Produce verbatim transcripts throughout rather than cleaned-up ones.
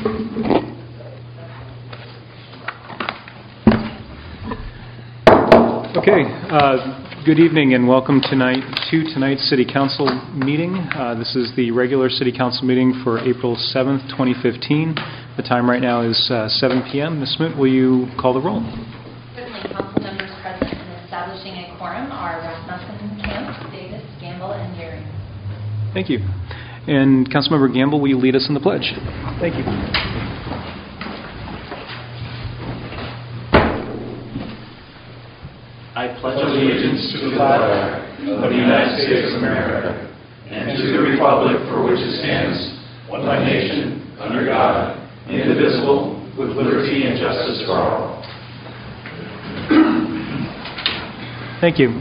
Okay, uh, good evening and welcome tonight to tonight's City Council meeting. Uh, this is the regular City Council meeting for April seventh, twenty fifteen. The time right now is uh, seven p m Miz Smoot, will you call the roll? Certainly. Council members present and establishing a quorum are Rasmussen, Camp, Davis, Gamble, and Gearing. Thank you. And Councilmember Gamble, will you lead us in the pledge? Thank you. I pledge allegiance to the flag of the United States of America and to the republic for which it stands, one nation, under God, indivisible, with liberty and justice for all. Thank you.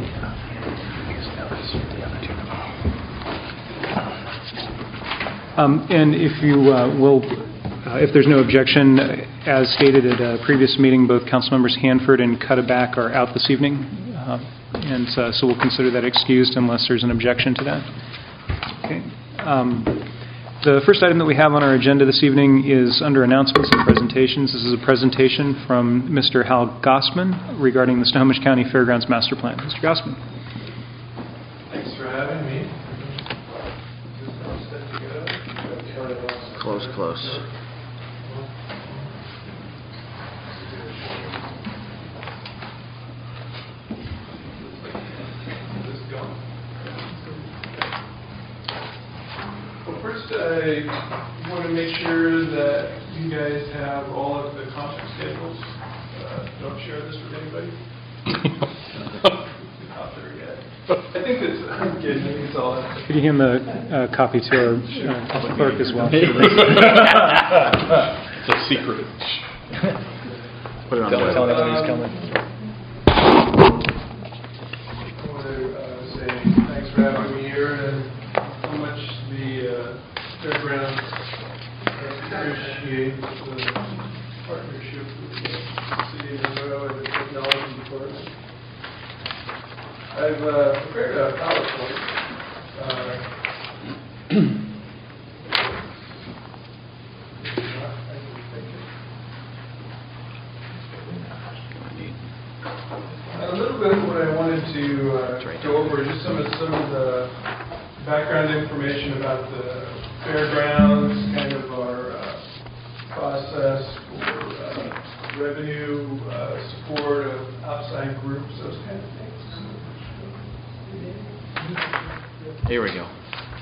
Um, and if you uh, will, uh, if there's no objection, as stated at a previous meeting, both Councilmembers Hanford and Cuddeback are out this evening, uh, and uh, so we'll consider that excused unless there's an objection to that. Okay. Um, the first item that we have on our agenda this evening is under announcements and presentations. This is a presentation from Mister Hal Gossman regarding the Snohomish County Fairgrounds Master Plan. Mister Gossman. Thanks for having me. Close, close. Well, first I want to make sure that you guys have all of the concert schedules. Uh, don't share this with anybody. Not there yet. I think it's, I'm kidding, I think it's all out. Could you hand the uh, copy to our uh, clerk as well? It's a secret. Put it on Don't tell the anyone who's coming. I want to uh, say thanks for having me here and how much the uh, fairgrounds appreciate the partnership with the City of Monroe and the Technology Department. I've uh, prepared a PowerPoint. Uh, A little bit of what I wanted to uh, go over is just some of some of the background information about the fairgrounds, kind of our uh, process for uh, revenue uh, support of outside groups, those kind of things. Here we go.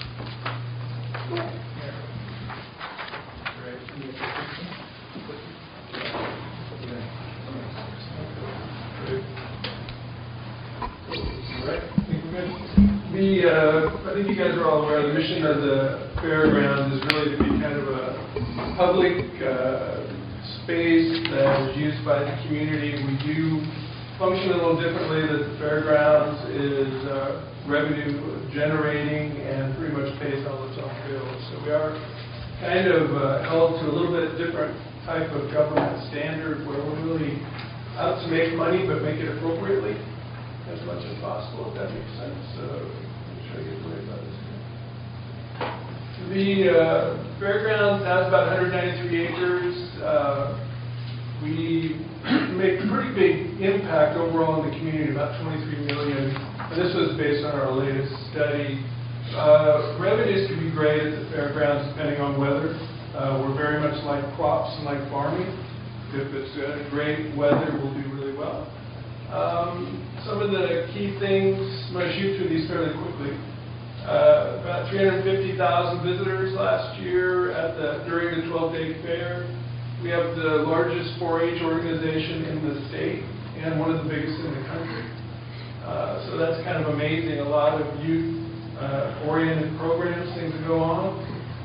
The, uh, I think you guys are all aware, the mission of the fairgrounds is really to be kind of a public uh, space that is used by the community. We do function a little differently. That the fairgrounds is uh, revenue generating and pretty much pays all its own bills. So we are kind of uh, held to a little bit different type of government standard where we're really out to make money but make it appropriately as much as possible, if that makes sense. So I'm sure you get worried about this. The uh, fairgrounds has about one hundred ninety-three acres. Uh, we make a pretty big impact overall in the community, about twenty-three million. And this was based on our latest study. Uh, revenues can be great at the fairgrounds depending on weather. Uh, we're very much like crops and like farming. If it's uh, great weather, we'll do really well. Um, some of the key things, I'm going to shoot through these fairly quickly. Uh, about three hundred fifty thousand visitors last year at the during the twelve-day fair. We have the largest four H organization in the state and one of the biggest in the country. Uh, so that's kind of amazing. A lot of youth-oriented uh, programs, things that go on.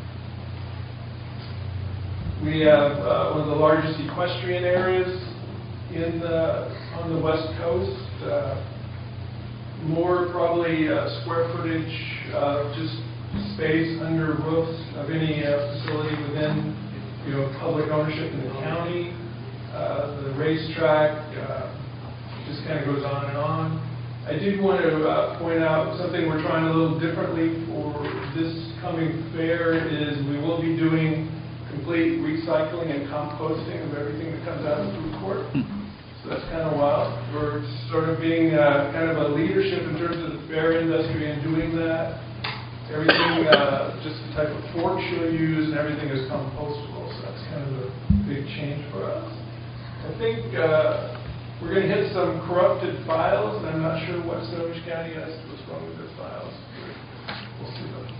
We have uh, one of the largest equestrian areas in the, on the West Coast. Uh, more probably uh, square footage, uh, just space under roofs of any uh, facility within, you know, public ownership in the county. Uh, the racetrack uh, just kind of goes on and on. I did want to uh, point out something we're trying a little differently for this coming fair is we will be doing complete recycling and composting of everything that comes out of the food court. So that's kind of wild. We're sort of being uh, kind of a leadership in terms of the fair industry and doing that. Everything, uh, just the type of forks you'll use and everything is compostable. So that's kind of a big change for us. I think uh, we're going to hit some corrupted files, and I'm not sure what Snohomish County has, what's wrong with those files. We'll see them.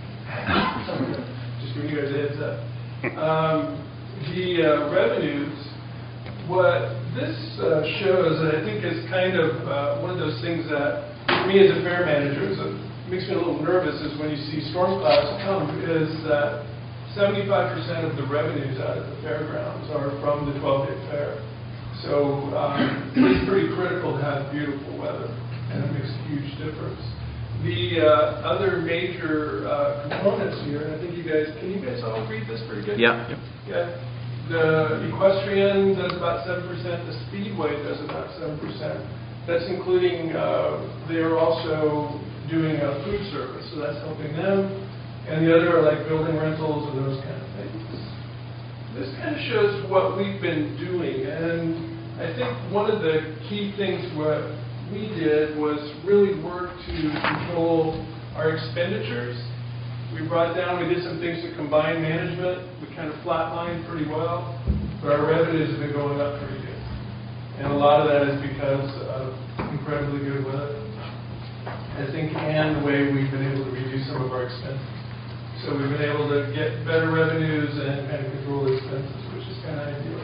Just giving you guys a heads up. Um, the uh, revenues, what this uh, shows, and I think is kind of uh, one of those things that, for me as a fair manager, is a, makes me a little nervous is when you see storm clouds come, is that seventy-five percent of the revenues out of the fairgrounds are from the twelve-day fair. So um, it's pretty critical to have beautiful weather, and it makes a huge difference. The uh, other major uh, components here, and I think you guys, can you guys all read this pretty good? Yeah. Yeah. The equestrian does about seven percent. The speedway does about seven percent. That's including, uh, they're also doing a food service, so that's helping them. And the other are like building rentals and those kind of things. This kind of shows what we've been doing. And I think one of the key things what we did was really work to control our expenditures. We brought down, we did some things to combine management. We kind of flatlined pretty well, but our revenues have been going up pretty good. And a lot of that is because of incredibly good weather. I think, and the way we've been able to reduce some of our expenses. So we've been able to get better revenues and kind of control expenses, which is kind of ideal.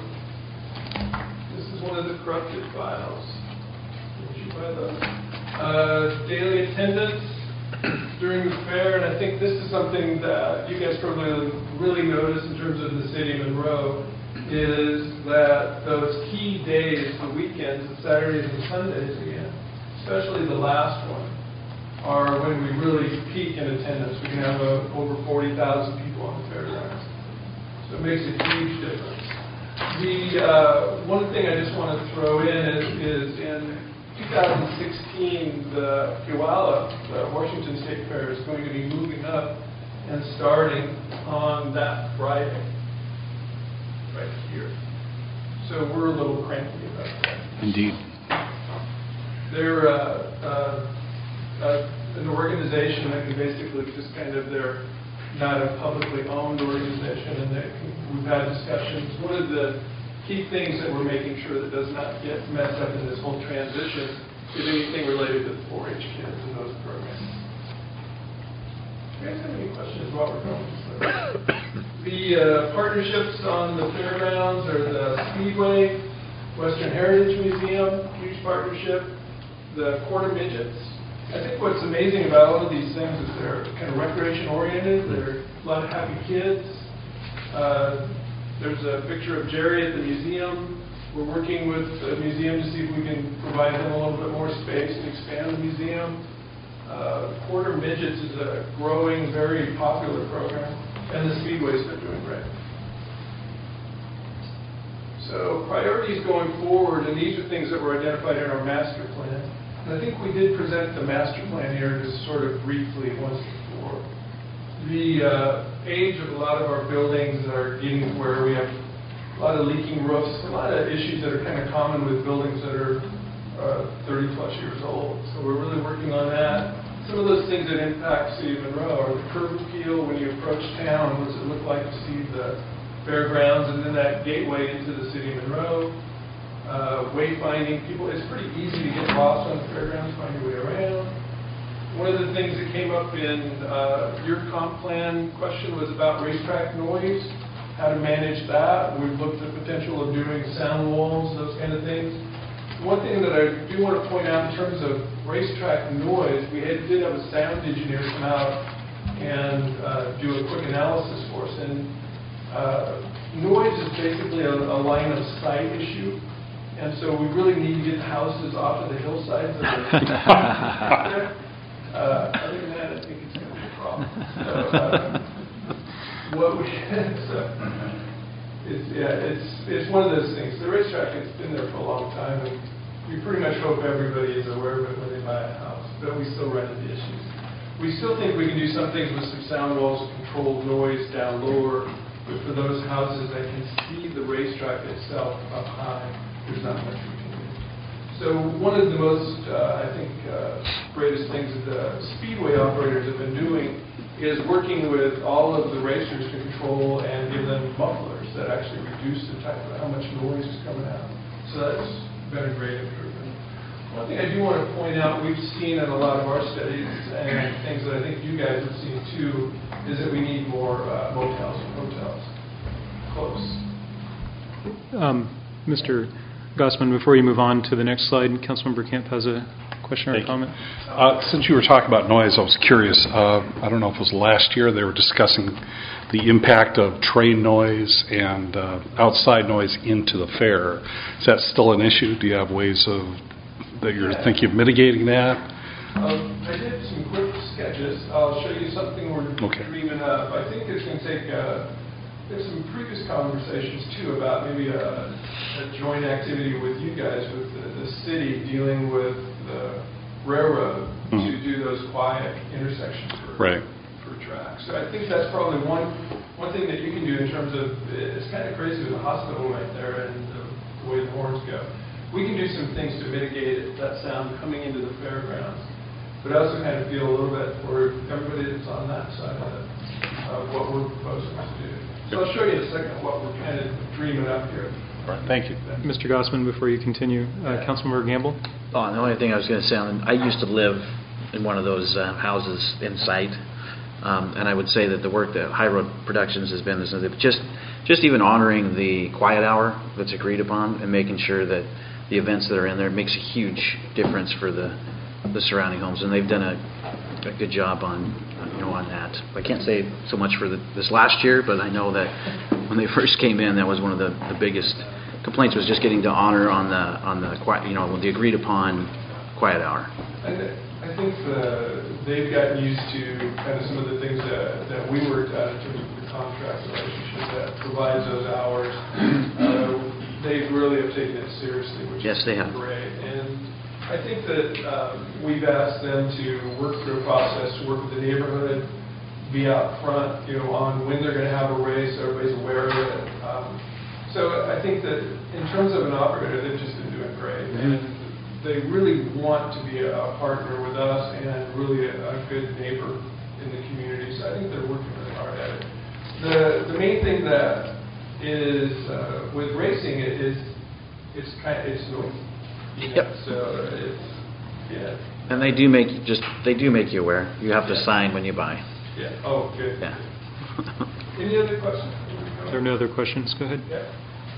This is one of the corrupted files. By the uh, daily attendance during the fair, and I think this is something that you guys probably really notice in terms of the city of Monroe, is that those key days, the weekends, the Saturdays and Sundays again, especially the last one, are when we really peak in attendance. We can have uh, over forty thousand people on the fairgrounds. So it makes a huge difference. The uh, one thing I just want to throw in is, is in two thousand sixteen, the Puyallup, the Washington State Fair, is going to be moving up and starting on that Friday, right here. So we're a little cranky about that. Indeed. They're uh, uh, uh, an organization that can basically just kind of, they're not a publicly owned organization, and they, we've had discussions. One of the key things that we're making sure that does not get messed up in this whole transition is anything related to the four H kids and those programs. Do you guys have any questions while we're going? The uh, partnerships on the fairgrounds are the Speedway, Western Heritage Museum, huge partnership, the Quarter Midgets. I think what's amazing about all of these things is they're kind of recreation oriented. There are a lot of happy kids. Uh, there's a picture of Jerry at the museum. We're working with the museum to see if we can provide them a little bit more space and expand the museum. Uh, Quarter Midgets is a growing, very popular program, and the Speedway's been doing great. So priorities going forward, and these are things that were identified in our master plan. And I think we did present the master plan here just sort of briefly once before. The uh, age of a lot of our buildings are getting to where we have a lot of leaking roofs, a lot of issues that are kind of common with buildings that are uh, thirty plus years old. So we're really working on that. Some of those things that impact City of Monroe are the curb appeal. When you approach town, what does it look like to see the fairgrounds and then that gateway into the City of Monroe? Uh, wayfinding people, it's pretty easy to get lost on the fairgrounds, find your way around. One of the things that came up in uh, your comp plan question was about racetrack noise, how to manage that. We've looked at the potential of doing sound walls, those kind of things. One thing that I do want to point out in terms of racetrack noise, we had, did have a sound engineer come out and uh, do a quick analysis for us. And uh, noise is basically a, a line of sight issue. And so we really need to get the houses off of the hillsides of the uh, other than that, I think it's going to be a problem. So, uh, what we so, it's, yeah, it's it's one of those things. The racetrack has been there for a long time, and we pretty much hope everybody is aware of it when they buy a house. But we still run into issues. We still think we can do some things with some sound walls to control noise down lower. but for those houses that can see the racetrack itself up high, there's not much we can do. So one of the most, uh, I think, uh, greatest things that the speedway operators have been doing is working with all of the racers to control and give them mufflers that actually reduce the type of how much noise is coming out. So that's been a great improvement. One thing I do want to point out, we've seen in a lot of our studies and things that I think you guys have seen too, is that we need more uh, motels and hotels close. Um, Mister Gossman, before you move on to the next slide, Councilmember Camp has a question or Thank a comment. Uh, since you were talking about noise, I was curious. Uh, I don't know if it was last year they were discussing the impact of train noise and uh, outside noise into the fair. Is that still an issue? Do you have ways of that you're Yeah. thinking of mitigating that? Um, I did some quick sketches. I'll show you something we're Okay. dreaming up. I think it's going to take, uh, there's some previous conversations too about maybe a, a joint activity with you guys, with the, the city dealing with the railroad Mhm. to do those quiet intersections for, Right. for tracks. So I think that's probably one, one thing that you can do in terms of, it's kind of crazy with the hospital right there and the, the way the horns go. We can do some things to mitigate it, that sound coming into the fairgrounds. But I also kind of feel a little bit for everybody that's on that side of it, uh, what we're proposing to do. So I'll show you in a second what we're kind of dreaming up here. All right. Thank you. Mister Gossman, before you continue, uh, Councilmember Gamble. Oh, the only thing I was going to say, I used to live in one of those uh, houses in sight, um, and I would say that the work that High Road Productions has been is that just just even honoring the quiet hour that's agreed upon and making sure that the events that are in there makes a huge difference for the the surrounding homes, and they've done a, a good job on you know on that. I can't say so much for the, this last year, but I know that when they first came in, that was one of the, the biggest complaints was just getting to honor on the on the quiet, you know, the agreed upon quiet hour. And I think the, they've gotten used to kind of some of the things that, that we worked out in terms of the contract relationship that provides those hours. Uh, they really have taken it seriously, which Yes, is they have. great. And I think that um, we've asked them to work through a process, to work with the neighborhood, be out front, you know, on when they're going to have a race, so everybody's aware of it. Um, so I think that in terms of an operator, they've just been doing great. Mm-hmm. And they really want to be a partner with us and really a, a good neighbor in the community. So I think they're working really hard at it. The, the main thing that is uh, with racing is it's kind of, it's noisy. You know, Yep. So it's, yeah. And they do make just they do make you aware. You have to Yeah. sign when you buy. Yeah. Oh, good. Yeah. Any other questions? If there are no other questions, go ahead. Yeah.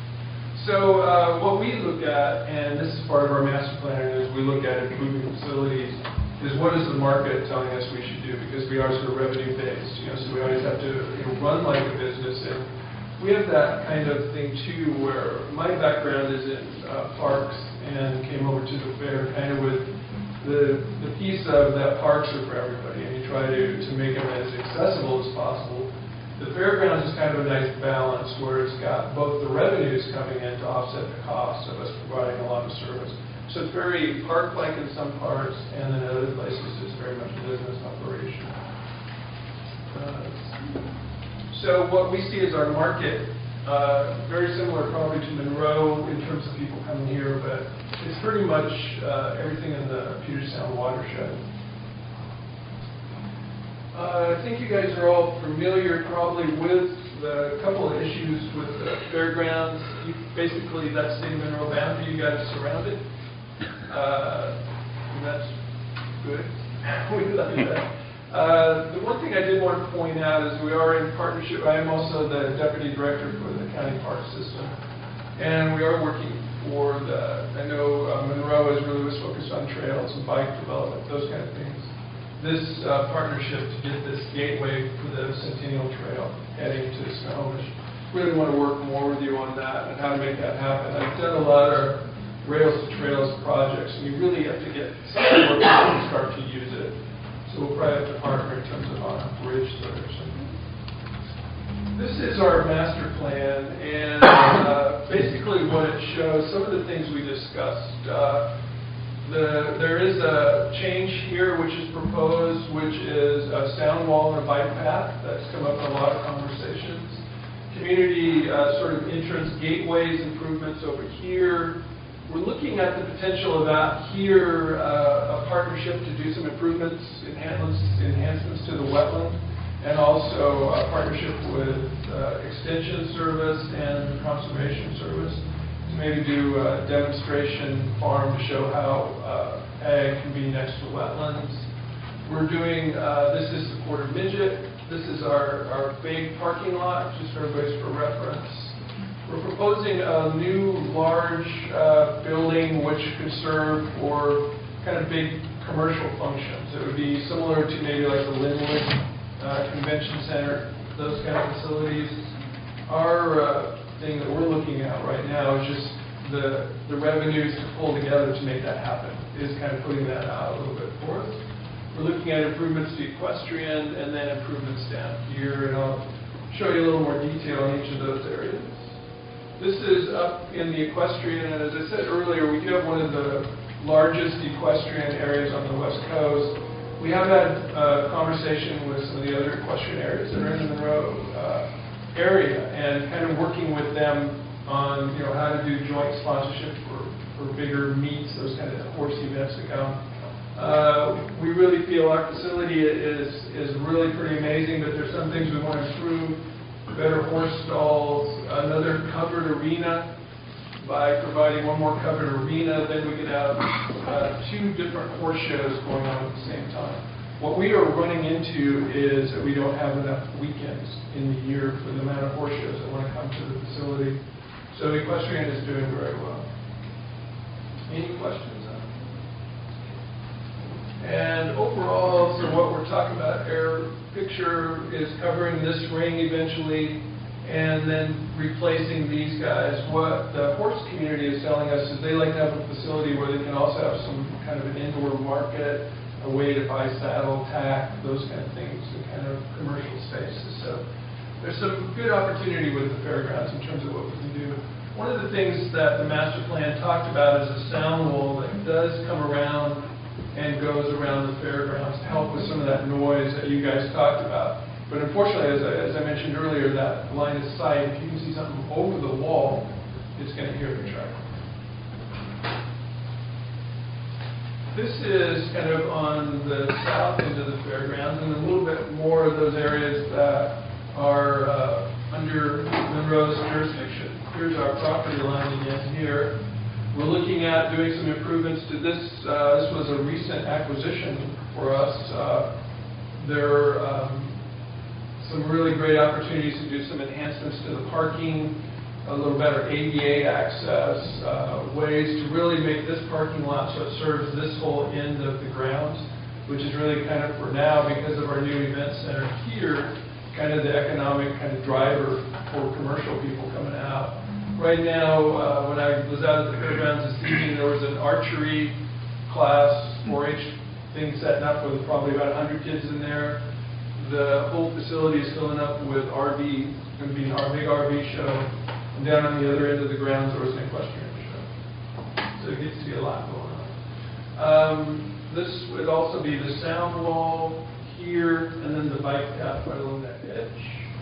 So uh, what we look at, and this is part of our master plan, is we look at improving facilities, is what is the market telling us we should do? Because we are sort of revenue based, you know, so we always have to you know, run like a business. And we have that kind of thing too, where my background is in uh, parks and came over to the fair kind of with the, the piece of that parks are for everybody, and you try to, to make them as accessible as possible. The fairgrounds is kind of a nice balance where it's got both the revenues coming in to offset the cost of us providing a lot of service. So it's very park-like in some parts, and then in other places it's very much a business operation. Uh, so what we see is our market, uh, very similar probably to Monroe in terms of people coming here, but it's pretty much uh, everything in the Puget Sound watershed. Uh, I think you guys are all familiar probably with the couple of issues with the fairgrounds. You, basically, that state of Monroe boundary, you got to surround it. Uh, and that's good. We love that. Uh, the one thing I did want to point out is we are in partnership. I am also the deputy director for the county park system, and we are working for the. I know uh, Monroe is really was focused on trails and bike development, those kind of things. This uh, partnership to get this gateway for the Centennial Trail heading to Snohomish. Really want to work more with you on that and how to make that happen. I've done a lot of Rails to Trails projects, and you really have to get some more people to start to use it. So we'll probably have to partner in terms of on a bridge there or something. This is our master plan, and uh, basically what it shows, some of the things we discussed. Uh, The, there is a change here which is proposed, which is a sound wall and a bike path. That's come up in a lot of conversations. community uh, sort of entrance gateways improvements over here. We're looking at the potential of out here, uh, a partnership to do some improvements, enhancements, enhancements to the wetland, and also a partnership with uh, Extension Service and Conservation Service to maybe do a demonstration farm to show how uh, ag can be next to wetlands. We're doing, uh, this is the Quarter Midget. This is our, our big parking lot, just for everybody's for reference. We're proposing a new large uh, building which could serve for kind of big commercial functions. It would be similar to maybe like the Linwood uh, Convention Center, those kind of facilities. Our uh, thing that we're looking at right now is just the, the revenues to pull together to make that happen, is kind of putting that out a little bit for us. We're looking at improvements to equestrian and then improvements down here, and I'll show you a little more detail on each of those areas. This is up in the equestrian, and as I said earlier, we do have one of the largest equestrian areas on the West Coast. We have had a conversation with some of the other equestrian areas that are in the Monroe uh, area, and kind of working with them on, you know, how to do joint sponsorship for, for bigger meets, those kind of horse events that come. Uh, we really feel our facility is, is really pretty amazing, but there's some things we want to improve. Better horse stalls, another covered arena. By providing one more covered arena, then we could have uh, two different horse shows going on at the same time. What we are running into is that we don't have enough weekends in the year for the amount of horse shows that want to come to the facility. So equestrian is doing very well. Any questions? And overall, so what we're talking about, air picture is covering this ring eventually, and then replacing these guys. What the horse community is telling us is they like to have a facility where they can also have some kind of an indoor market, a way to buy saddle, tack, those kind of things, and kind of commercial spaces. So there's some good opportunity with the fairgrounds in terms of what we can do. One of the things that the master plan talked about is a sound wall that does come around and goes around the fairgrounds to help with some of that noise that you guys talked about. But unfortunately, as I, as I mentioned earlier, that line of sight, if you can see something over the wall, it's going to hear the track. This is kind of on the south end of the fairgrounds, and a little bit more of those areas that are uh, under Monroe's jurisdiction. Here's our property line again here. We're looking at doing some improvements to this. Uh, this was a recent acquisition for us. Uh, there are um, some really great opportunities to do some enhancements to the parking, a little better A D A access, uh, ways to really make this parking lot so it serves this whole end of the grounds, which is really kind of for now, because of our new event center here, kind of the economic kind of driver for commercial people coming out. Right now, uh, when I was out at the fairgrounds this evening, there was an archery class, four H thing setting up with probably about one hundred kids in there. The whole facility is filling up with R V, going to be our big R V show. And down on the other end of the grounds, there was an equestrian show. So it gets to be a lot going on. Um, this would also be the sound wall here, and then the bike path right along that edge.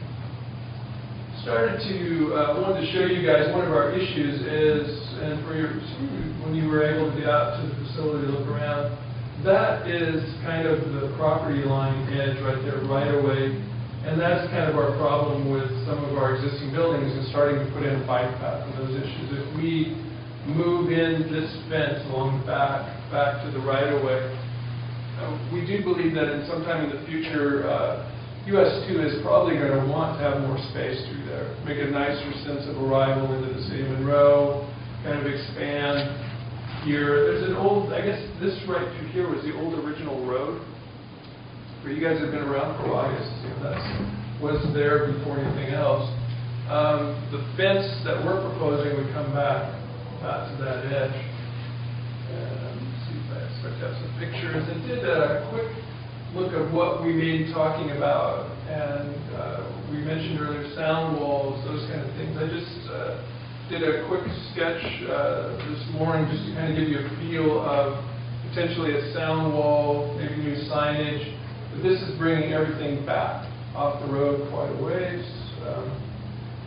Started to, uh, wanted to show you guys one of our issues is, and for your, when you were able to get out to the facility to look around, that is kind of the property line edge right there, right away, and that's kind of our problem with some of our existing buildings is starting to put in a bike path for those issues. If we move in this fence along the back, back to the right of way, uh, we do believe that in sometime in the future, uh, U S two is probably going to want to have more space through there, make a nicer sense of arrival into the city of Monroe, kind of expand here. There's an old, I guess this right through here was the old original road, where you guys have been around for a while, I guess, you know, that was there before anything else. Um, the fence that we're proposing would come back uh, to that edge. And let's see if I expect to have some pictures. It did a quick look at what we been talking about, and uh, we mentioned earlier sound walls, those kind of things. I just uh, did a quick sketch uh, this morning just to kind of give you a feel of potentially a sound wall, maybe new signage. But this is bringing everything back off the road quite a ways. Um,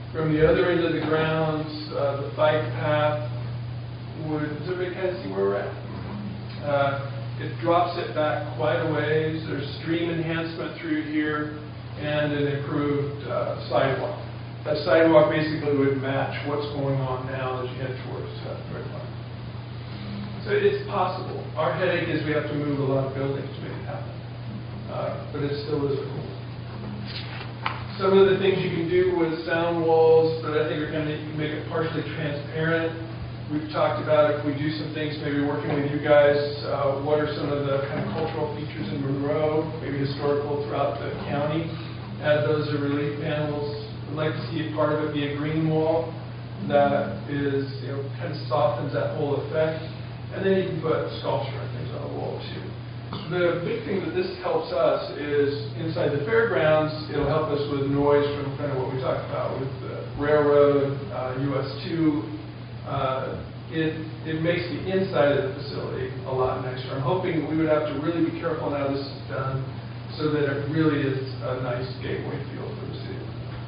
From the other end of the grounds, uh, the bike path would, does everybody kind of see where we're at? Uh, it drops it back quite a ways. There's stream enhancement through here and an improved uh, sidewalk. That sidewalk basically would match what's going on now as you head towards uh, Red Line. So it's possible. Our headache is we have to move a lot of buildings to make it happen. Uh, but it still is a goal. Some of the things you can do with sound walls that I think are going to make it partially transparent. We've talked about if we do some things, maybe working with you guys, uh, what are some of the kind of cultural features in Monroe, maybe historical throughout the county. Add those as relief panels. I'd like to see a part of it be a green wall that is, you know, kind of softens that whole effect. And then you can put sculpture and things on the wall too. The big thing that this helps us is inside the fairgrounds, it'll help us with noise from kind of what we talked about with the railroad, uh, U S two. Uh, it, it makes the inside of the facility a lot nicer. I'm hoping we would have to really be careful now this is done so that it really is a nice gateway feel for the city.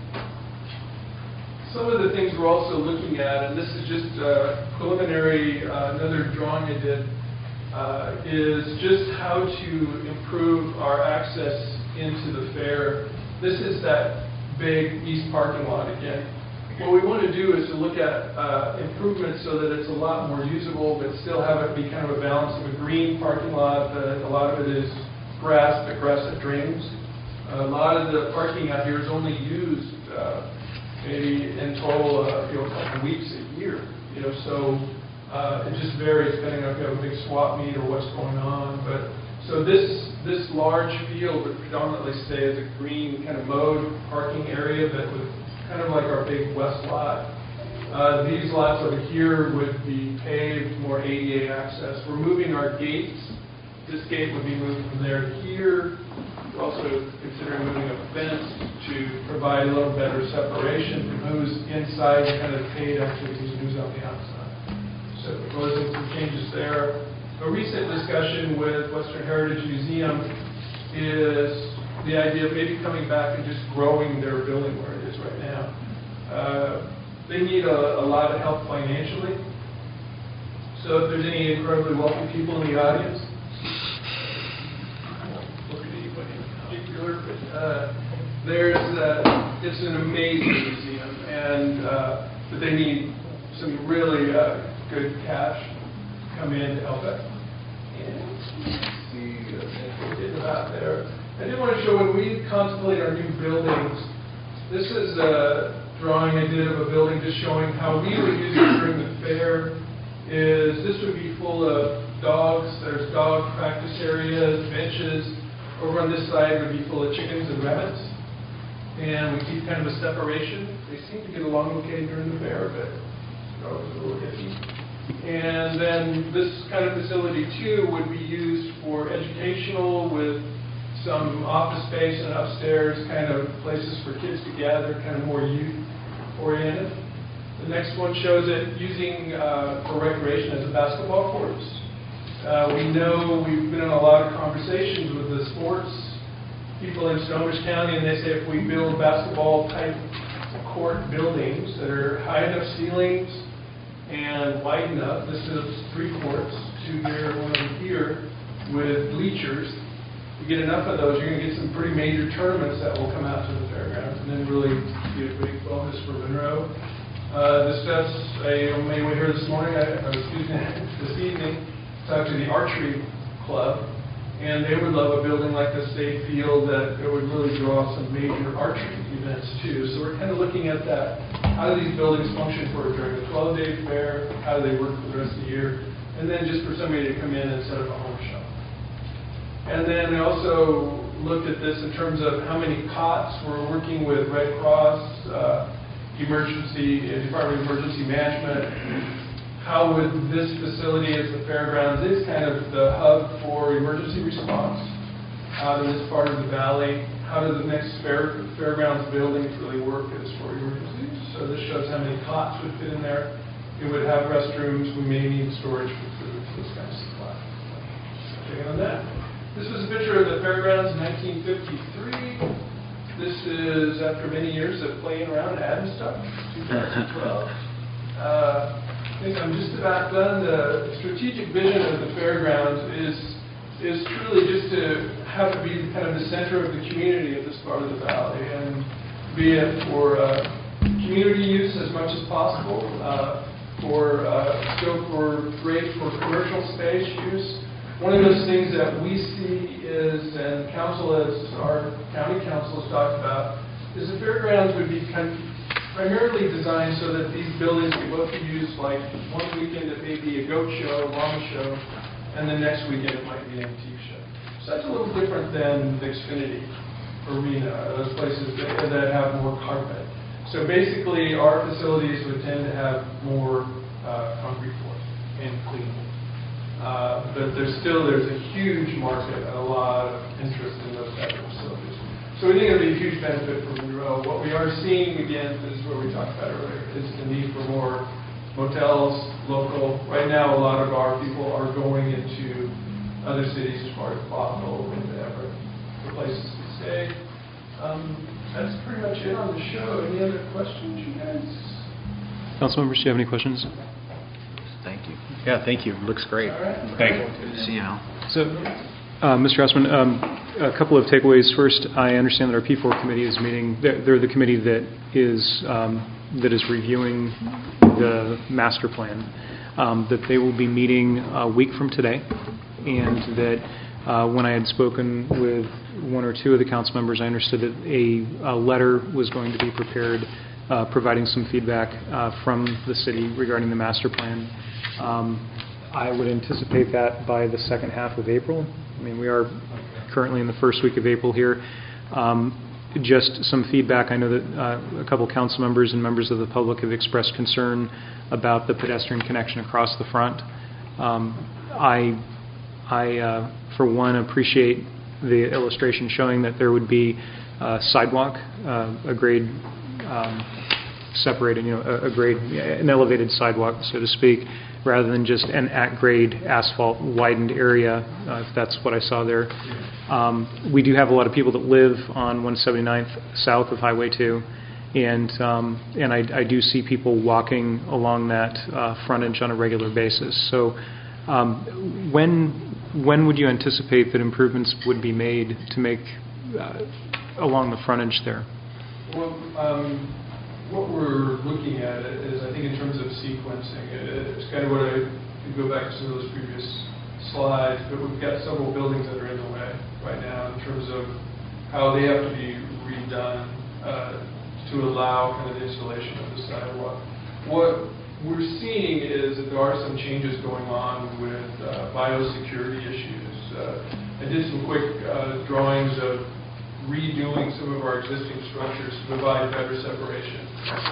Some of the things we're also looking at, and this is just uh, preliminary, uh, another drawing I did, uh, is just how to improve our access into the fair. This is that big east parking lot again. What we want to do is to look at uh, improvements so that it's a lot more usable, but still have it be kind of a balance of a green parking lot. Uh, a lot of it is grass, but grass that drains. Uh, a lot of the parking out here is only used uh, maybe in total uh, you know, a couple weeks a year. You know, so uh, it just varies depending on if you have a big swap meet or what's going on. But so this this large field would predominantly stay as a green kind of mode parking area, but with kind of like our big west lot. Uh, these lots over here would be paved, more A D A access. We're moving our gates. This gate would be moved from there to here. We're also considering moving a fence to provide a little better separation from who's inside kind of paid activities and who's on the outside. So proposing some changes there. A recent discussion with Western Heritage Museum is the idea of maybe coming back and just growing their building where it is right now. Uh, they need a, a lot of help financially. So if there's any incredibly wealthy people in the audience, I won't look at anybody in particular, but uh, there's, uh, it's an amazing museum, and uh, but they need some really uh, good cash to come in to help it. And see what we did about there. I did want to show when we contemplate our new buildings, this is a drawing I did of a building just showing how we would use it during the fair. Is this would be full of dogs. There's dog practice areas, benches. Over on this side would be full of chickens and rabbits. And we keep kind of a separation. They seem to get along okay during the fair, but dogs are a little iffy. And then this kind of facility too would be used for educational with some office space and upstairs kind of places for kids to gather, kind of more youth-oriented. The next one shows it using uh, for recreation as a basketball court. Uh, we know we've been in a lot of conversations with the sports people in Snohomish County, and they say if we build basketball-type court buildings that are high enough ceilings and wide enough, this is three courts, two here, one over here, with bleachers. You get enough of those, you're going to get some pretty major tournaments that will come out to the fairgrounds and then really be a big bonus for Monroe. Uh, the steps, I made way here this morning, I, or excuse me, this evening, talked to the archery club, and they would love a building like this. They feel that it would really draw some major archery events too. So we're kind of looking at that. How do these buildings function for during the twelve-day fair? How do they work for the rest of the year? And then just for somebody to come in and set up a home shop. And then I also looked at this in terms of how many cots. We're working with Red Cross, uh, emergency, uh, Department of Emergency Management. How would this facility as the fairgrounds is kind of the hub for emergency response out of this part of the valley? How do the next fair, fairgrounds buildings really work as for emergencies? So this shows how many cots would fit in there. It would have restrooms. We may need storage for food, this kind of supply. Checking on that. This was a picture of the fairgrounds in nineteen fifty-three. This is after many years of playing around and adding stuff, twenty twelve. Uh, I think I'm just about done. The strategic vision of the fairgrounds is is truly just to have it be kind of the center of the community of this part of the valley, and be it for uh, community use as much as possible, uh, for uh, still for great for commercial space use. One of those things that we see is, and council as our county council has talked about, is the fairgrounds would be kind of primarily designed so that these buildings could both be used like one weekend it may be a goat show, a llama show, and the next weekend it might be an antique show. So that's a little different than the Xfinity Arena, those places that, that have more carpet. So basically our facilities would tend to have more uh, concrete floors and clean. Uh, but there's still, there's a huge market and a lot of interest in those type of facilities. So we think it'll be a huge benefit for Monroe. What we are seeing, again, this is what we talked about earlier, is the need for more motels, local. Right now, a lot of our people are going into other cities as far as Bothell and Everett, for places to stay. Um, that's pretty much it on the show. Any other questions, you guys? Council members, do you have any questions? Thank you. Yeah, thank you. Looks great. All right. Thank you. Good to see you, Al. So, uh, Mister Osman, um, a couple of takeaways. First, I understand that our P four committee is meeting. They're, they're the committee that is um, that is reviewing the master plan. Um, that they will be meeting a week from today, and that uh, when I had spoken with one or two of the council members, I understood that a, a letter was going to be prepared, uh, providing some feedback uh, from the city regarding the master plan. Um, I would anticipate that by the second half of April. I mean, we are currently in the first week of April here. Um, just some feedback. I know that uh, a couple council members and members of the public have expressed concern about the pedestrian connection across the front. Um, I, I uh, for one, appreciate the illustration showing that there would be a sidewalk, uh, a grade um, separated, you know, a, a grade, an elevated sidewalk, so to speak, rather than just an at-grade asphalt widened area, uh, if that's what I saw there. Um, we do have a lot of people that live on one seventy-ninth south of Highway two, and um, and I, I do see people walking along that uh, frontage on a regular basis. So um, when when would you anticipate that improvements would be made to make uh, along the frontage there? Well, um, what we're looking at is, I think, in terms of sequencing. It's kind of what I could go back to some of those previous slides, but we've got several buildings that are in the way right now in terms of how they have to be redone uh, to allow kind of the installation of the sidewalk. What we're seeing is that there are some changes going on with uh, biosecurity issues. Uh, I did some quick uh, drawings of redoing some of our existing structures to provide better separation.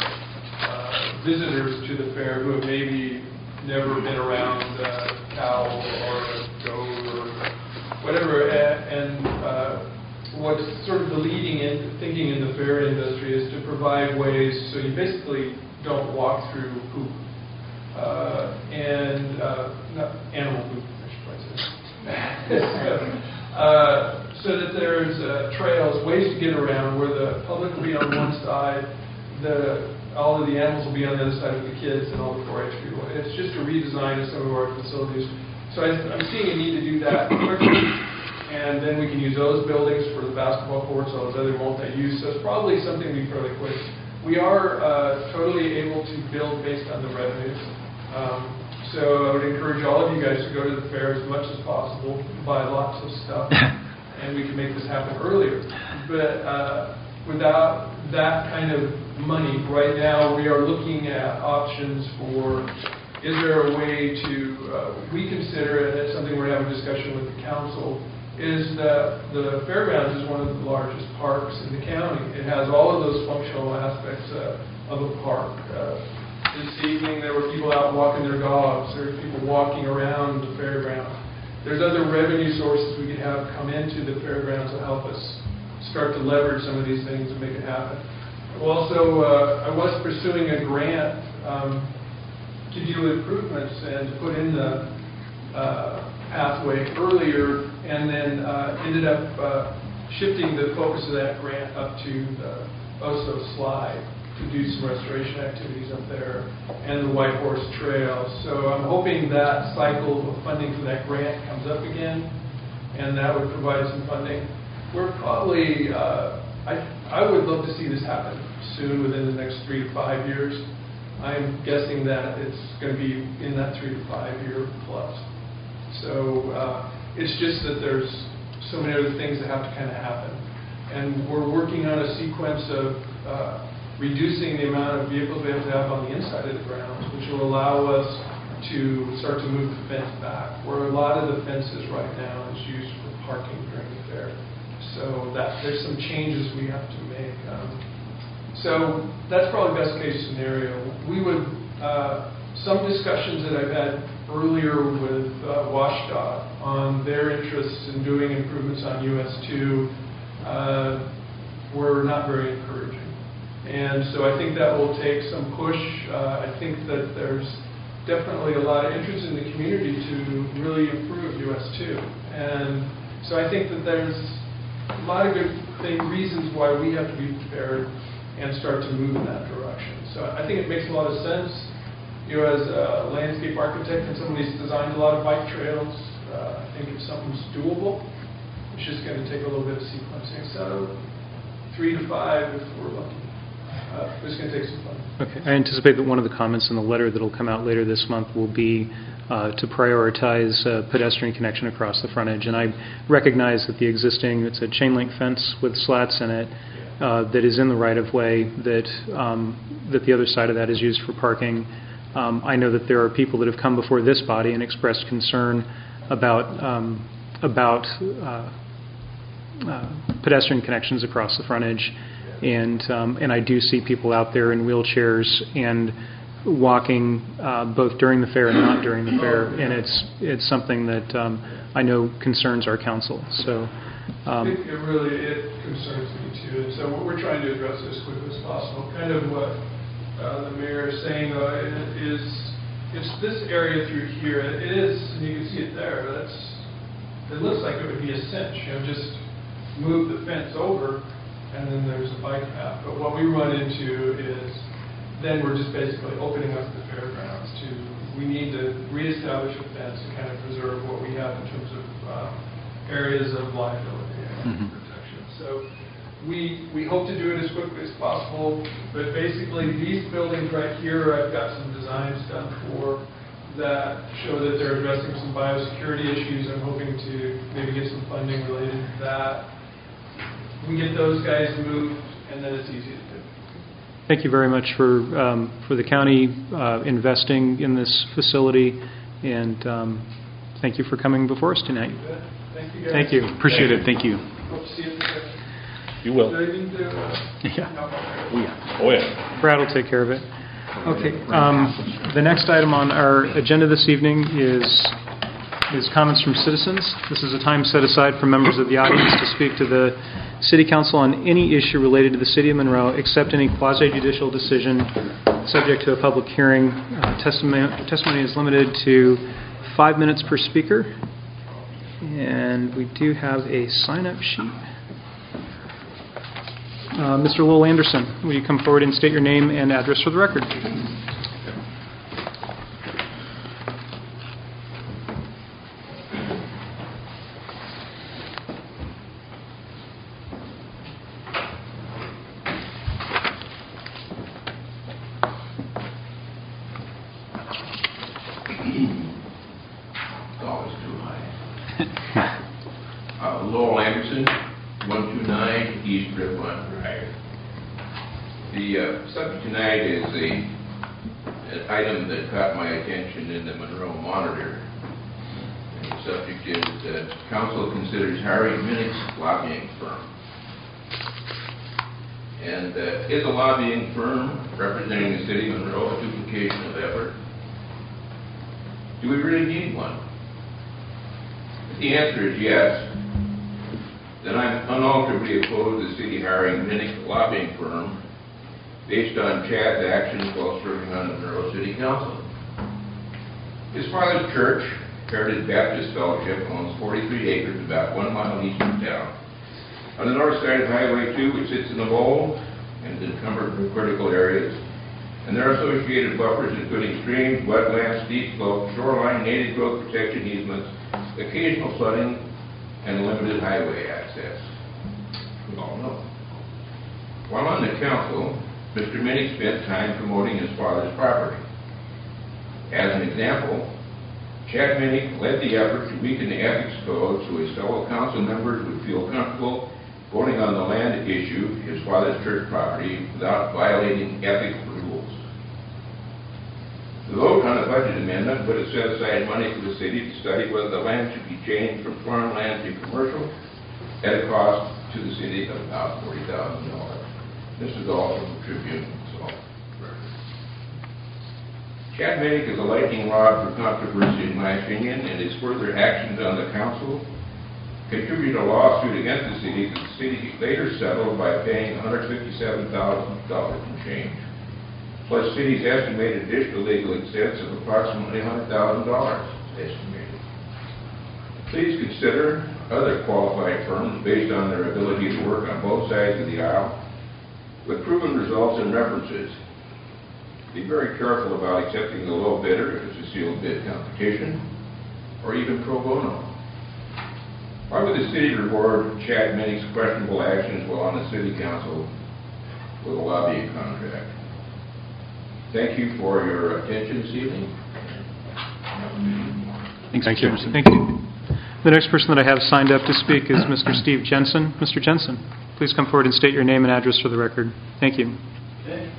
Uh, visitors to the fair who have maybe never been around a cow or a goat or whatever, and uh, what's sort of the leading in thinking in the fair industry is to provide ways so you basically don't walk through poop uh, and uh, not animal poop, I should probably say. uh, so that there's uh, trails, ways to get around where the public will be on one side, the all of the animals will be on the other side with the kids and all the four H people. It's just a redesign of some of our facilities. So I, I'm seeing a need to do that quickly, and then we can use those buildings for the basketball courts, all those other multi-use. So it's probably something we fairly quick. We are uh, totally able to build based on the revenues. Um, so I would encourage all of you guys to go to the fair as much as possible, buy lots of stuff, and we can make this happen earlier. But uh, without that kind of money, right now we are looking at options for, is there a way to, uh, we consider, and it's something we're having a discussion with the council, is that the fairgrounds is one of the largest parks in the county. It has all of those functional aspects uh, of a park. Uh, this evening there were people out walking their dogs. There were people walking around the fairgrounds. There's other revenue sources we could have come into the fairgrounds to help us start to leverage some of these things and make it happen. Also, uh, I was pursuing a grant um, to do improvements and to put in the uh, pathway earlier, and then uh, ended up uh, shifting the focus of that grant up to the Oso Slide to do some restoration activities up there, and the White Horse Trail. So I'm hoping that cycle of funding for that grant comes up again, and that would provide some funding. We're probably, uh, I, I would love to see this happen soon, within the next three to five years. I'm guessing that it's going to be in that three to five year plus. So uh, it's just that there's so many other things that have to kind of happen. And we're working on a sequence of uh, reducing the amount of vehicles we have to have on the inside of the grounds, which will allow us to start to move the fence back, where a lot of the fences right now is used for parking during the fair. So that there's some changes we have to make. Um, so that's probably best case scenario. We would, uh, some discussions that I've had earlier with uh, WashDOT on their interests in doing improvements on U S two uh, were not very encouraging. And so I think that will take some push. Uh, I think that there's definitely a lot of interest in the community to really improve U S two. And so I think that there's a lot of good thing, reasons why we have to be prepared and start to move in that direction. So I think it makes a lot of sense. You know, as a landscape architect and somebody who's designed a lot of bike trails, uh, I think if something's doable, it's just going to take a little bit of sequencing. So three to five if we're lucky. Uh, it's going to take some time. Okay. I anticipate that one of the comments in the letter that will come out later this month will be uh, to prioritize uh, pedestrian connection across the frontage. And I recognize that the existing, it's a chain link fence with slats in it uh, that is in the right-of-way, that, um, that the other side of that is used for parking. Um, I know that there are people that have come before this body and expressed concern about, um, about uh, uh, pedestrian connections across the frontage. And um, and I do see people out there in wheelchairs and walking uh, both during the fair and not during the fair, and it's it's something that um, I know concerns our council. So um, it, it really it concerns me too. And so what we're trying to address as quickly as possible. Kind of what uh, the mayor is saying uh, is it's this area through here. It is, and you can see it there. That's it looks like it would be a cinch. You know, just move the fence over. And then there's a bike path. But what we run into is then we're just basically opening up the fairgrounds to, we need to reestablish a fence to kind of preserve what we have in terms of uh, areas of liability and mm-hmm. protection. So we we hope to do it as quickly as possible. But basically these buildings right here, I've got some designs done for that show that they're addressing some biosecurity issues. I'm hoping to maybe get some funding related to that. We get those guys moved, and then it's easy to do. Thank you very much for um, for the county uh, investing in this facility, and um, thank you for coming before us tonight. Thank you, guys. Thank you. Appreciate it. Thank you. Hope to see you at the session. You will. Do I need to, uh, Yeah. Oh, yeah. Oh, yeah. Brad will take care of it. Okay. Um, the next item on our agenda this evening is is comments from citizens. This is a time set aside for members of the audience to speak to the City Council on any issue related to the City of Monroe, except any quasi-judicial decision subject to a public hearing. Uh, testimony, testimony is limited to five minutes per speaker. And we do have a sign-up sheet. Uh, Mister Lowell Anderson, will you come forward and state your name and address for the record? Uh, Lowell Anderson, one two nine East Riverfront Drive. The uh, subject tonight is a, an item that caught my attention in the Monroe Monitor. And the subject is that council considers hiring Minnick's lobbying firm. And uh, is a lobbying firm representing the city of Monroe a duplication of effort? Do we really need one? If the answer is yes, then I'm unalterably opposed to the city hiring Minnick lobbying firm based on Chad's actions while serving on the Monroe City Council. His father's church, Heritage Baptist Fellowship, owns forty-three acres about one mile east of town. On the north side of Highway two, which sits in the bowl and is encumbered with critical areas, and their associated buffers including streams, wetlands, steep slopes, shoreline, native growth protection easements, occasional flooding, and limited highway access. We all know. While on the council, Mister Minnick spent time promoting his father's property. As an example, Chad Minnick led the effort to weaken the ethics code so his fellow council members would feel comfortable voting on the land issue, his father's church property, without violating ethics rules. The vote on the budget amendment would have set aside money for the city to study whether the land should be changed from farmland to commercial at a cost to the city of about forty thousand dollars. This is all from the Tribune, so. Chad Minnick is a lightning rod for controversy, in my opinion, and his further actions on the council contributed a lawsuit against the city that the city later settled by paying one hundred fifty-seven thousand dollars in change, plus city's estimated additional legal expense of approximately one hundred thousand dollars estimated. Please consider other qualified firms based on their ability to work on both sides of the aisle with proven results and references. Be very careful about accepting the low bidder if it's a sealed bid competition, or even pro bono. Why would the city reward Chad Minnick's questionable actions while on the city council with a lobbying contract? Thank you for your attention this evening. Thanks, Thank you. Thank you. The next person that I have signed up to speak is Mister Steve Jensen. Mister Jensen, please come forward and state your name and address for the record. Thank you. Okay.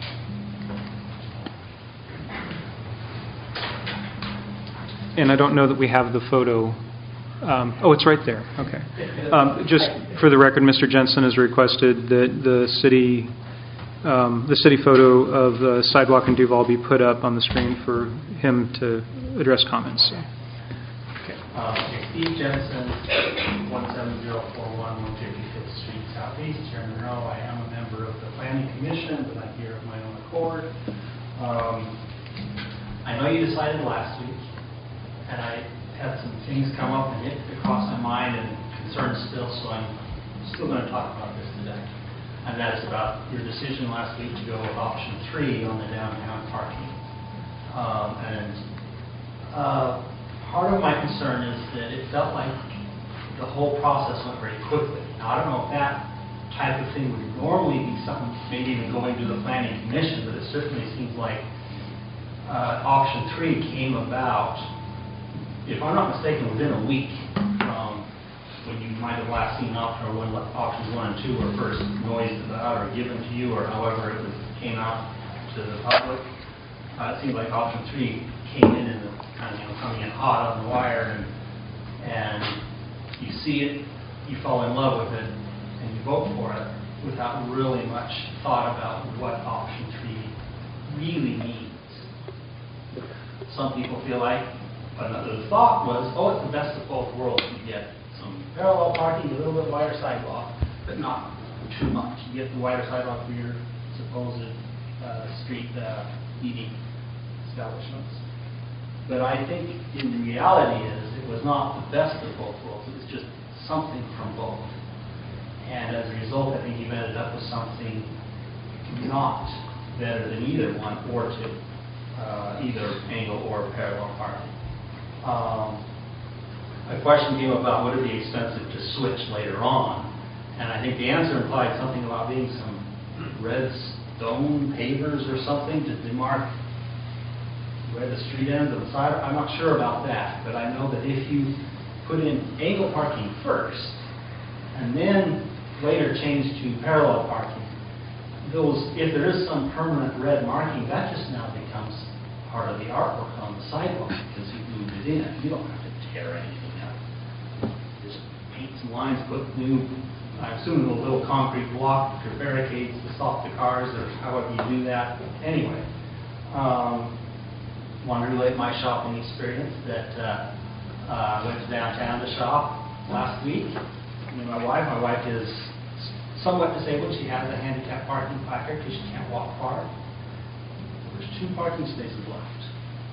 And I don't know that we have the photo. Um, oh, it's right there. Okay. Um, just for the record, Mister Jensen has requested that the city, um, the city photo of the sidewalk in Duval be put up on the screen for him to address comments. So. Okay. Uh, Steve Jensen, one seven zero four one, one fifty-fifth Street Southeast, here in Monroe. I am a member of the Planning Commission, but I'm here of my own accord. Um, I know you decided last week, and I had some things come up and hit across my mind and concerns still, so I'm still going to talk about this today. And that is about your decision last week to go with option three on the downtown parking. Um, and uh, part of my concern is that it felt like the whole process went very quickly. Now, I don't know if that type of thing would normally be something, maybe even going to the Planning Commission, but it certainly seems like uh, option three came about, if I'm not mistaken, within a week from when you might have last seen option or when options one and two were first noised about or given to you, or however it was, came out to the public. Uh, it seemed like option three came in and kind of, you know, coming in hot on the wire, and and you see it, you fall in love with it, and you vote for it without really much thought about what option three really means. Some people feel like another thought was, oh, it's the best of both worlds. You get some parallel parking, a little bit wider sidewalk, but not too much. You get the wider sidewalk for your supposed uh, street uh, eating establishments. But I think in reality is it was not the best of both worlds. It was just something from both. And as a result, I think you've ended up with something not better than either one or two, uh, either angle or parallel parking. Um, a question came about would it be expensive to switch later on, and I think the answer implied something about being some red stone pavers or something to demarc where the street ends and the side. I'm not sure about that, but I know that if you put in angle parking first and then later change to parallel parking, those, if there is some permanent red marking, that just now becomes part of the artwork on the sidewalk because you've moved it in. You don't have to tear anything up. Just paint some lines, put new, I assume a little concrete block for barricades to stop the cars or however you do that. Anyway, um, want to relate my shopping experience that uh, uh, went to downtown to shop last week. And my wife, my wife is somewhat disabled. She has a handicap parking placard because she can't walk far. There's two parking spaces left.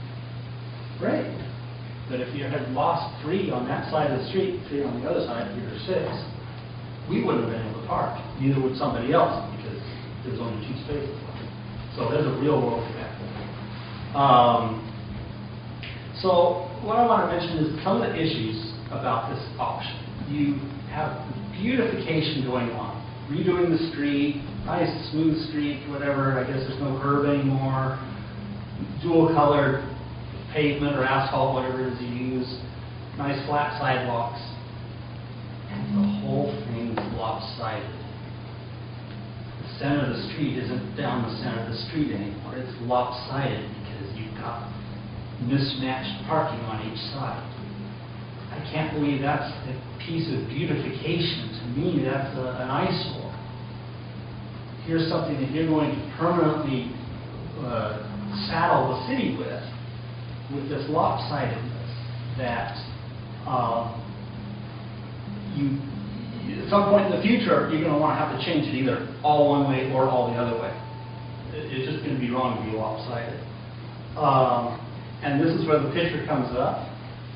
Great. But if you had lost three on that side of the street, three on the other side, three or six, we wouldn't have been able to park. Neither would somebody else, because there's only two spaces. So there's a real world effect. Um, so what I want to mention is some of the issues about this option. You have beautification going on, redoing the street, nice smooth street, whatever. I guess there's no curb anymore. Dual colored pavement or asphalt, whatever it is you use. Nice flat sidewalks. And the whole thing's lopsided. The center of the street isn't down the center of the street anymore. It's lopsided because you've got mismatched parking on each side. I can't believe that's a piece of beautification. To me, that's a, an eyesore. Here's something that you're going to permanently uh, saddle the city with, with this lopsidedness that um, you, at some point in the future, you're going to want to have to change it either all one way or all the other way. It's just going to be wrong to be lopsided. Um, and this is where the picture comes up.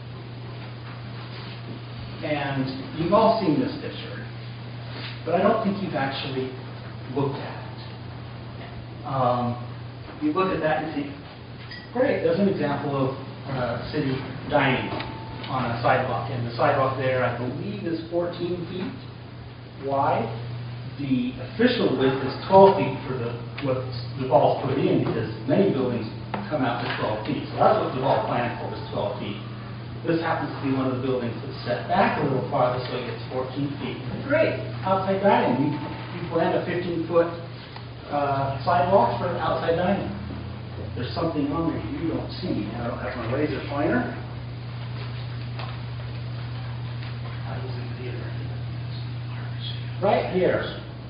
And you've all seen this picture, but I don't think you've actually looked at it. Um, you look at that and think, great, there's an example of uh, city dining on a sidewalk. And the sidewalk there, I believe, is fourteen feet wide. The official width is twelve feet for the what Duval's put in, because many buildings come out to twelve feet. So that's what Duval planned for, was twelve feet. This happens to be one of the buildings that's set back a little farther, so it gets fourteen feet. Great, outside dining. You, you planned a fifteen foot uh, sidewalk for outside dining. There's something on there you don't see. I don't have my laser pointer. How does it appear? Right here.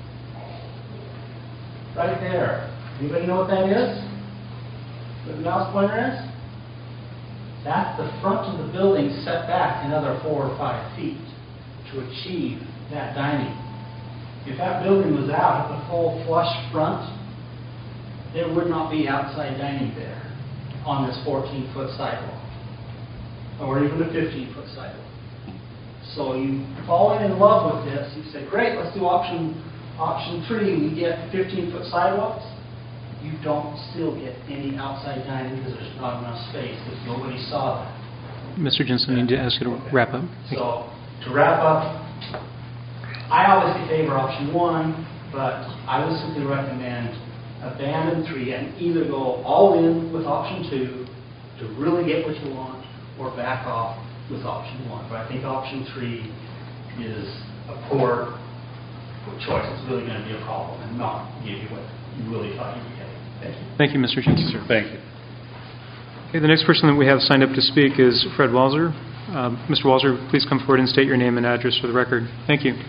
Right there. Anybody know what that is? What the mouse pointer is? That's the front of the building set back another four or five feet to achieve that dining. If that building was out at the full flush front, there would not be outside dining there on this fourteen foot sidewalk, or even a fifteen foot sidewalk. So you fallen in love with this, you say, great, let's do option, option three, we get fifteen foot sidewalks. You don't still get any outside dining because there's not enough space, because nobody saw that. Mister Jensen, I need to ask you to wrap up. Thank so, to wrap up, I obviously favor option one, but I would simply recommend abandon three and either go all in with option two to really get what you want, or back off with option one. But I think option three is a poor choice. It's really going to be a problem and not give you what you really thought you were getting. Thank you. Thank you, Mister Jensen. Sir, thank you. Okay, the next person that we have signed up to speak is Fred Walzer. Um, Mister Walzer, please come forward and state your name and address for the record. Thank you.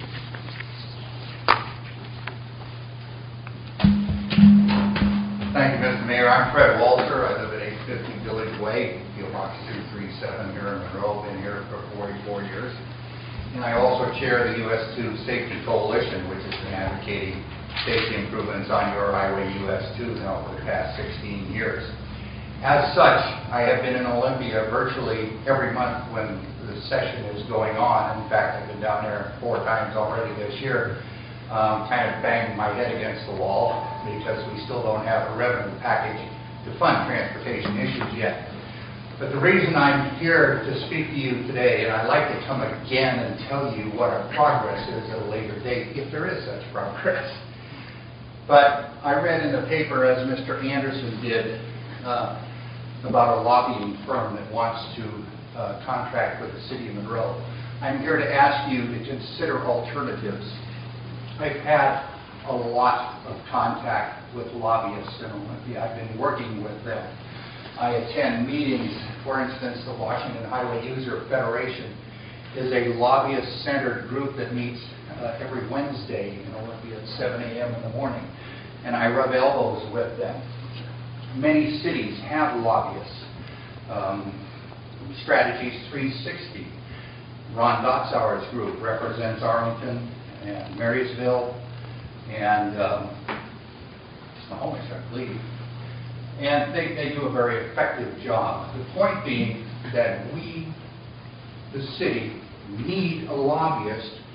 Thank you, Mister Mayor. I'm Fred Walzer. I live at eight fifty Village Way, P O Box two three seven here in Monroe. Been here for forty-four years. And I also chair the U S two Safety Coalition, which has been advocating safety improvements on your highway U S two now for the past sixteen years. As such, I have been in Olympia virtually every month when the session is going on. In fact, I've been down there four times already this year, um, kind of banging my head against the wall because we still don't have a revenue package to fund transportation issues yet. But the reason I'm here to speak to you today, and I'd like to come again and tell you what our progress is at a later date, if there is such progress. But I read in the paper, as Mister Anderson did, uh, about a lobbying firm that wants to uh, contract with the City of Monroe. I'm here to ask you to consider alternatives. I've had a lot of contact with lobbyists in Olympia. I've been working with them. I attend meetings. For instance, the Washington Highway User Federation is a lobbyist-centered group that meets uh, every Wednesday in Olympia at seven A M in the morning, and I rub elbows with them. Many cities have lobbyists. Um, Strategies three sixty, Ron Dotzauer's group represents Arlington and Marysville and um, Snohomish, I believe. And they, they do a very effective job. The point being that we, the city, need a lobbyist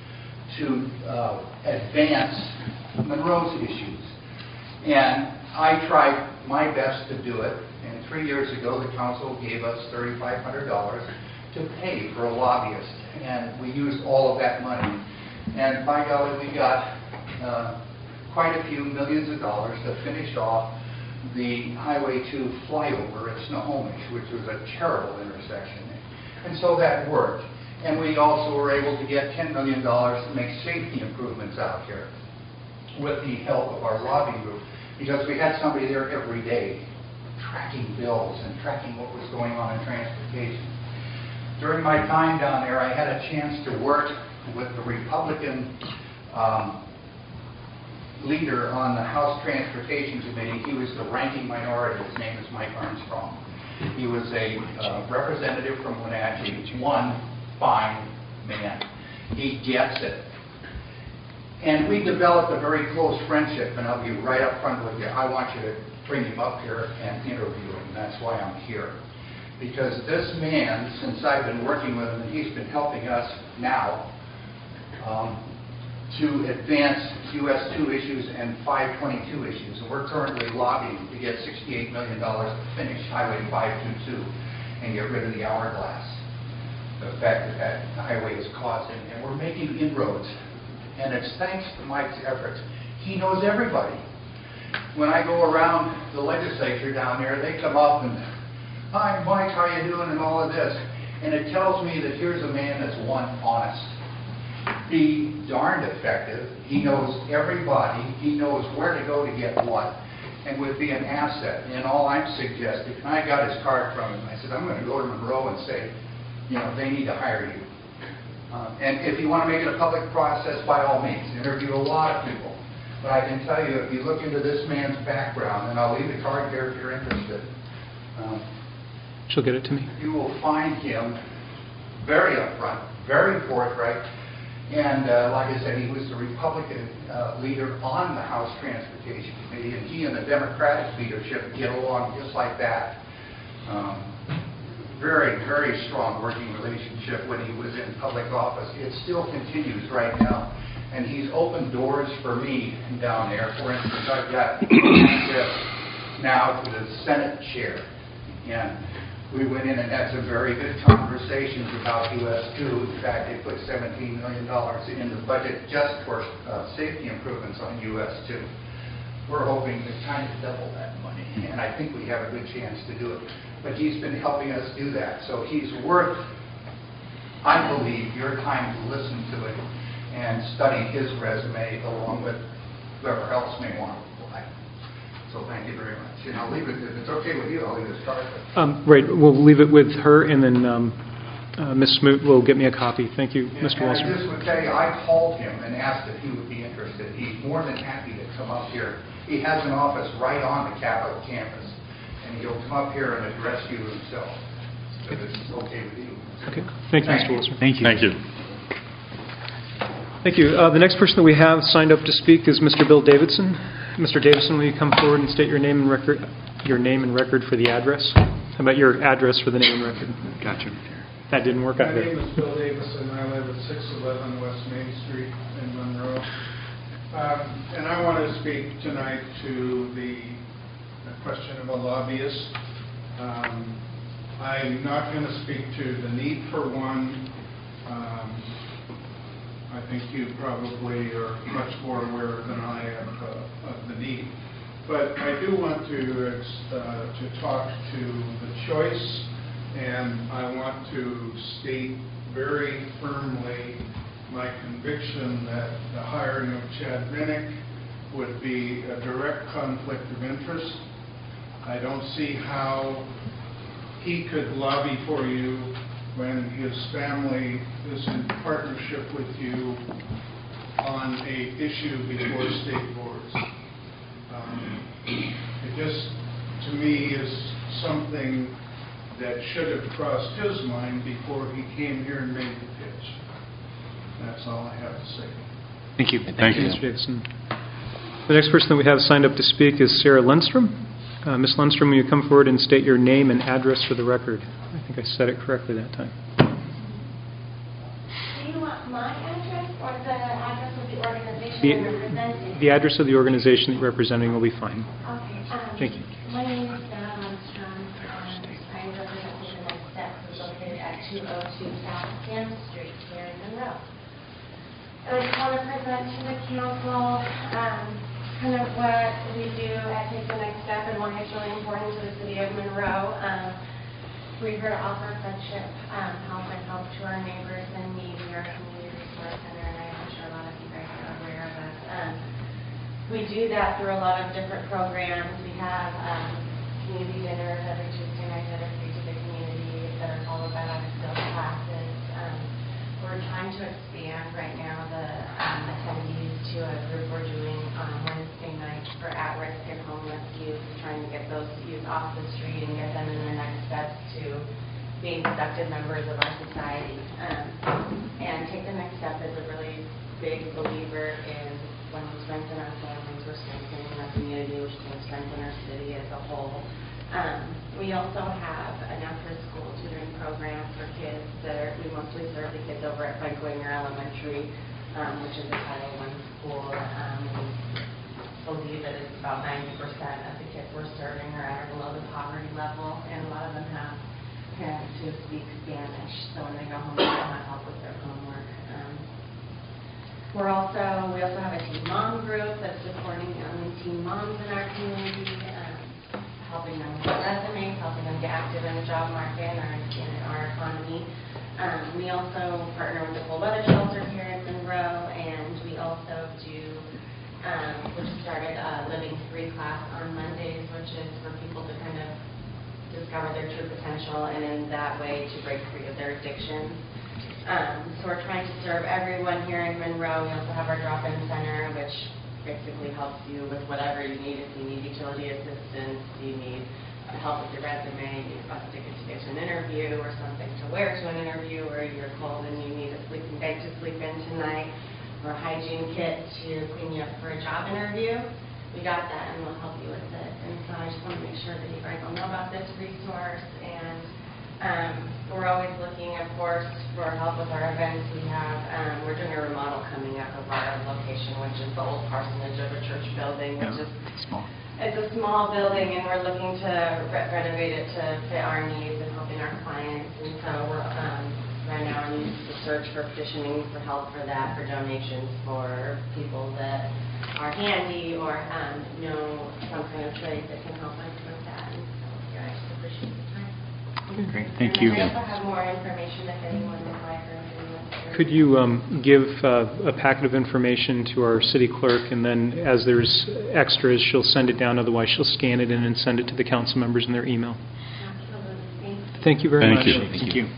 to uh, advance Monroe's issues. And I tried my best to do it, and three years ago the council gave us thirty-five hundred dollars to pay for a lobbyist, and we used all of that money. And by golly, we got uh, quite a few millions of dollars to finish off the Highway two flyover at Snohomish, which was a terrible intersection. And so that worked. And we also were able to get ten million dollars to make safety improvements out here with the help of our lobby group, because we had somebody there every day tracking bills and tracking what was going on in transportation. During my time down there, I had a chance to work with the Republican um, leader on the House Transportation Committee. He was the ranking minority. His name is Mike Armstrong. He was a uh, representative from Wenatchee, one fine man. He gets it. And we developed a very close friendship, and I'll be right up front with you. I want you to bring him up here and interview him. That's why I'm here. Because this man, since I've been working with him, and he's been helping us now um, to advance U S two issues and five twenty-two issues. And we're currently lobbying to get sixty-eight million dollars to finish Highway five twenty-two and get rid of the hourglass, the fact that that highway is causing. And we're making inroads. And it's thanks to Mike's efforts. He knows everybody. When I go around the legislature down there, they come up and, "Hi, Mike, how you doing?" and all of this. And it tells me that here's a man that's, one, honest. Be darned effective. He knows everybody. He knows where to go to get what, and would be an asset. And all I'm suggesting, and I got his card from him, I said, I'm going to go to Monroe and say, you know, they need to hire you. Um, and if you want to make it a public process, by all means, interview a lot of people. But I can tell you, if you look into this man's background, and I'll leave the card here if you're interested, um, She'll get it to me. you will find him very upfront, very forthright. And uh, like I said, he was the Republican uh, leader on the House Transportation Committee, and he and the Democratic leadership get along just like that. Um, very, very strong working relationship when he was in public office. It still continues right now. And he's opened doors for me down there. For instance, I've got access now to the Senate chair. And we went in and had some very good conversations about U S two. In fact, they put seventeen million dollars in the budget just for uh, safety improvements on U S two. We're hoping to kind of double that money, and I think we have a good chance to do it. But he's been helping us do that. So he's worth, I believe, your time to listen to it and study his resume along with whoever else may want to apply. So thank you very much. And I'll leave it, if it's okay with you, I'll leave this card. Um, right, we'll leave it with her, and then um, uh, Miz Smoot will get me a copy. Thank you, And, Mister and Walser. I just would tell you, I called him and asked if he would be interested. He's more than happy to come up here. He has an office right on the Capitol campus, and he'll come up here and address you himself, if it's okay with you. Okay. Thank you, Thank Mister you. Walser. Thank you. Thank you. Thank you. Uh, the next person that we have signed up to speak is Mister Bill Davidson. Mister Davidson, will you come forward and state your name and record, your name and record for the address? How about your address for the name and record? Gotcha. That didn't work My out good. name is Bill Davison. I live at six eleven West Main Street in Monroe. Um, and I want to speak tonight to the the question of a lobbyist. Um, I'm not going to speak to the need for one. Um, I think you probably are much more aware than I am uh, of the need. But I do want to uh, to talk to the choice, and I want to state very firmly my conviction that the hiring of Chad Minnick would be a direct conflict of interest. I don't see how he could lobby for you when his family is in partnership with you on a issue before state boards. Um, it just, to me, is something that should have crossed his mind before he came here and made the pitch. That's all I have to say. Thank you. Thank Thank you, you. Mister Davidson. The next person that we have signed up to speak is Sarah Lundstrom. Uh, Miz Lundstrom, will you come forward and state your name and address for the record? I think I said it correctly that time. you want my address or the address of the organization The, I'm representing? the address of the organization that you're representing will be fine. Okay. Um, Thank you. My name is Donna Armstrong. Um, I represent the Next Step, which is located at two oh two South Camp Street here in Monroe. And I just want to present to the council um, kind of what we do at Take the Next Step and why it's really important to the city of Monroe. Um, we're here to offer friendship, um, help, and help to our neighbors in need. We are a community resource center, and I'm sure a lot of you guys are aware of us. Um, we do that through a lot of different programs. We have um, community dinners every Tuesday night that are free to the community that are followed by life skills classes. Um, we're trying to expand right now the um, attendees to a group we're doing on Wednesday nights for at-risk and homeless youth, trying to get those youth off the street and get them in their next steps to being productive members of our society. Um, and Take the Next Step is a really big believer in when we strengthen our families, we're strengthening our community, which is going to strengthen our city as a whole. Um, we also have an after-school tutoring program for kids that are, we mostly serve the kids over at Frank Winger Elementary, um, which is a Title one school. Um, we believe that it's about ninety percent of the kids we're serving are at or below the poverty level, and a lot of them have parents who speak Spanish, so when they go home, they don't have help with their homework. Um, we're also, we also have a teen mom group that's supporting young teen moms in our community, um, helping them with their resumes, helping them get active in the job market and our, in our economy. Um, we also partner with the Cold Weather Shelter here in Monroe, and we also do, um, we just started a Living Free class on Mondays, which is for people to kind of discover their true potential and in that way to break free of their addictions. Um, so we're trying to serve everyone here in Monroe. We also have our drop-in center, which basically helps you with whatever you need. If you need utility assistance, you need help with your resume, you need a bus ticket to get to an interview, or something to wear to an interview, or you're cold and you need a sleeping bag to sleep in tonight, or a hygiene kit to clean you up for a job interview, we got that and we'll help you with it. And so I just want to make sure that you guys all know about this resource. And um, we're always looking, of course, for help with our events. We have, um, we're doing a remodel coming up of our location, which is the old parsonage of a church building, which Yeah, is small. It's a small building, and we're looking to re- renovate it to fit our needs and helping our clients. And so we're um, right now in the search for petitioning for help for that, for donations for people that are handy or um, know some kind of trade that can help us with that. And so yeah, I just appreciate the time. Great, thank and you. I also have more information if anyone would like or anything else. Could you um, give uh, a packet of information to our city clerk, and then as there's extras, she'll send it down. Otherwise, she'll scan it in and send it to the council members in their email. Absolutely. Thank you very Thank much. you. Thank you.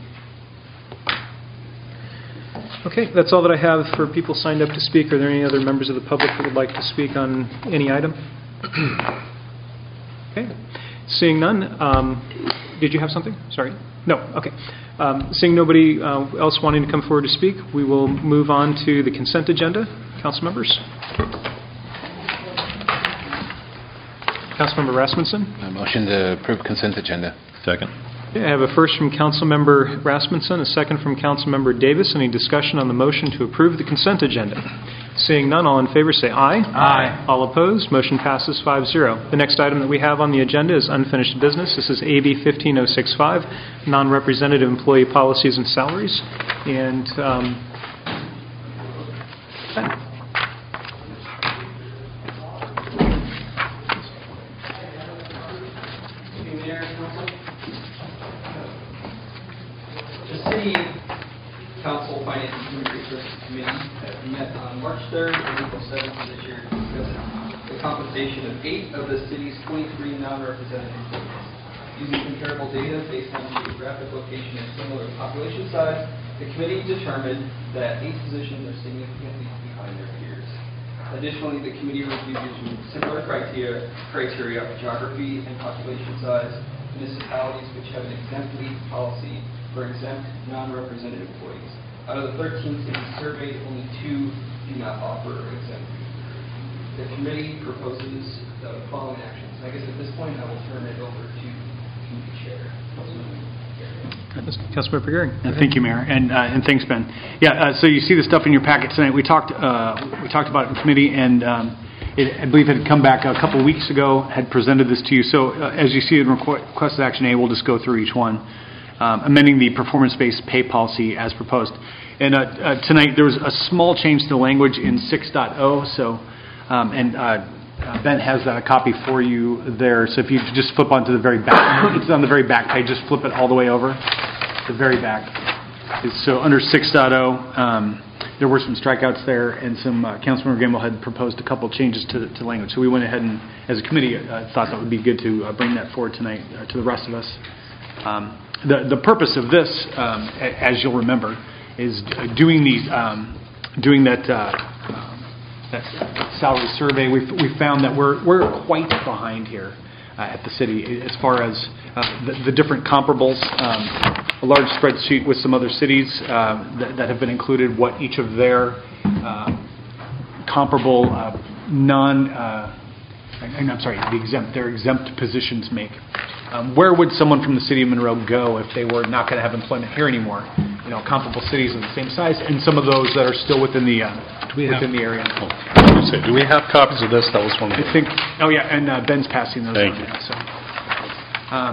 Okay, that's all that I have for people signed up to speak. Are there any other members of the public that would like to speak on any item? Okay. Seeing none, um, did you have something? Sorry. No. Okay. Um, seeing nobody uh, else wanting to come forward to speak, we will move on to the consent agenda. Council members. Councilmember Rasmussen. A motion to approve consent agenda. Second. Okay, I have a first from Councilmember Rasmussen, a second from Councilmember Davis. Any discussion on the motion to approve the consent agenda? Seeing none, all in favor say aye. Aye. All opposed, motion passes five zero. The next item that we have on the agenda is unfinished business. This is A B fifteen oh sixty-five, non-representative employee policies and salaries. And um, Mayor, Council. The City Council Finance and Human Resources Committee that met on March third and April seventh of this year to discuss the compensation of eight of the city's twenty-three non-represented employees. Using comparable data based on geographic location and similar population size, the committee determined that eight positions are significantly behind their peers. Additionally, the committee reviewed using similar criteria, criteria of geography and population size, municipalities which have an exempt leave policy for exempt non-represented employees. Out of the thirteen cities surveyed, only two do not offer exempt leave. The committee proposes the following actions. I guess at this point, I will turn it over to Committee Chair. Councilmember Gehring. Uh, Thank you, Mayor, and uh, and thanks, Ben. Yeah, uh, so you see the stuff in your packet tonight. We talked uh, we talked about it in committee, and um, it, I believe it had come back a couple of weeks ago, had presented this to you. So uh, as you see in requ- requested action A, we'll just go through each one. Um, amending the performance-based pay policy as proposed. And uh, uh, tonight there was a small change to the language in six point oh, so, um, and uh, uh, Ben has a copy for you there. So if you just flip onto the very back, it's on the very back page, just flip it all the way over. The very back. It's, so under six point oh, um, there were some strikeouts there, and some uh, Councilmember Gamble had proposed a couple changes to the, to the language. So we went ahead and, as a committee, uh, thought that would be good to uh, bring that forward tonight uh, to the rest of us. Um, the the purpose of this, um, a, as you'll remember, is doing these, um, doing that uh, um, that salary survey. We we found that we're we're quite behind here uh, at the city as far as uh, the, the different comparables. Um, a large spreadsheet with some other cities uh, that, that have been included, what each of their uh, comparable uh, non. Uh, I'm sorry, the exempt, their exempt positions make. Um, where would someone from the city of Monroe go if they were not going to have employment here anymore? You know, comparable cities of the same size, and some of those that are still within the uh, within have, the area. Oh, say, do we have copies of this? That was one of the... I think. Oh yeah, and uh, Ben's passing those. Thank on you. now, so. Um,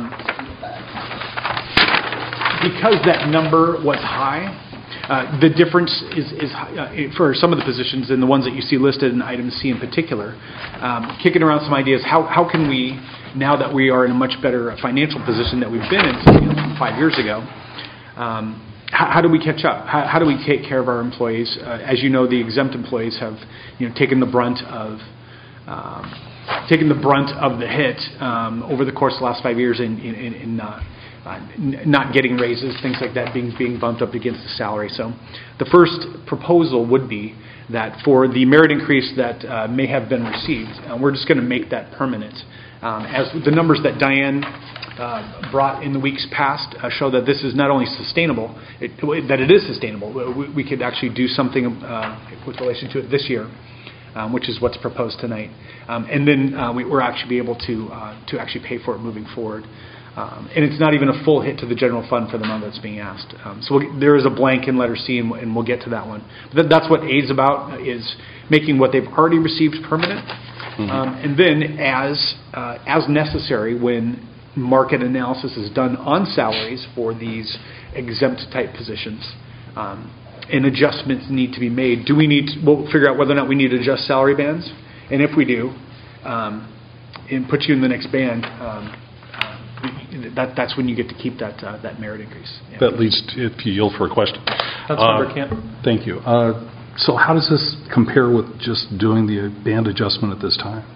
because that number was high, uh, the difference is, is uh, for some of the positions and the ones that you see listed in item C in particular, um, kicking around some ideas. How how can we, now that we are in a much better financial position that we've been in you know, five years ago, um, how, how do we catch up? How, how do we take care of our employees? Uh, as you know, the exempt employees have you know taken the brunt of um, taken the brunt of the hit um, over the course of the last five years in in, in, in uh, Uh, n- not getting raises, things like that, being being bumped up against the salary. So the first proposal would be that for the merit increase that uh, may have been received, uh, we're just going to make that permanent. Um, as the numbers that Diane uh, brought in the weeks past uh, show that this is not only sustainable, it, that it is sustainable. We, we could actually do something uh, with relation to it this year, um, which is what's proposed tonight. Um, and then uh, we, we're actually be able to uh, to actually pay for it moving forward. Um, and it's not even a full hit to the general fund for the amount that's being asked. Um, so we'll, there is a blank in letter C, and, and we'll get to that one. But that, that's what A is about, is making what they've already received permanent. Mm-hmm. Um, and then as uh, as necessary, when market analysis is done on salaries for these exempt type positions, um, and adjustments need to be made. Do we need to, we'll figure out whether or not we need to adjust salary bands. And if we do, um, and put you in the next band, um, That, that's when you get to keep that uh, that merit increase. Yeah. That leads to, if you yield for a question. Councilmember Uh, Camp. Thank you. Uh, so how does this compare with just doing the band adjustment at this time?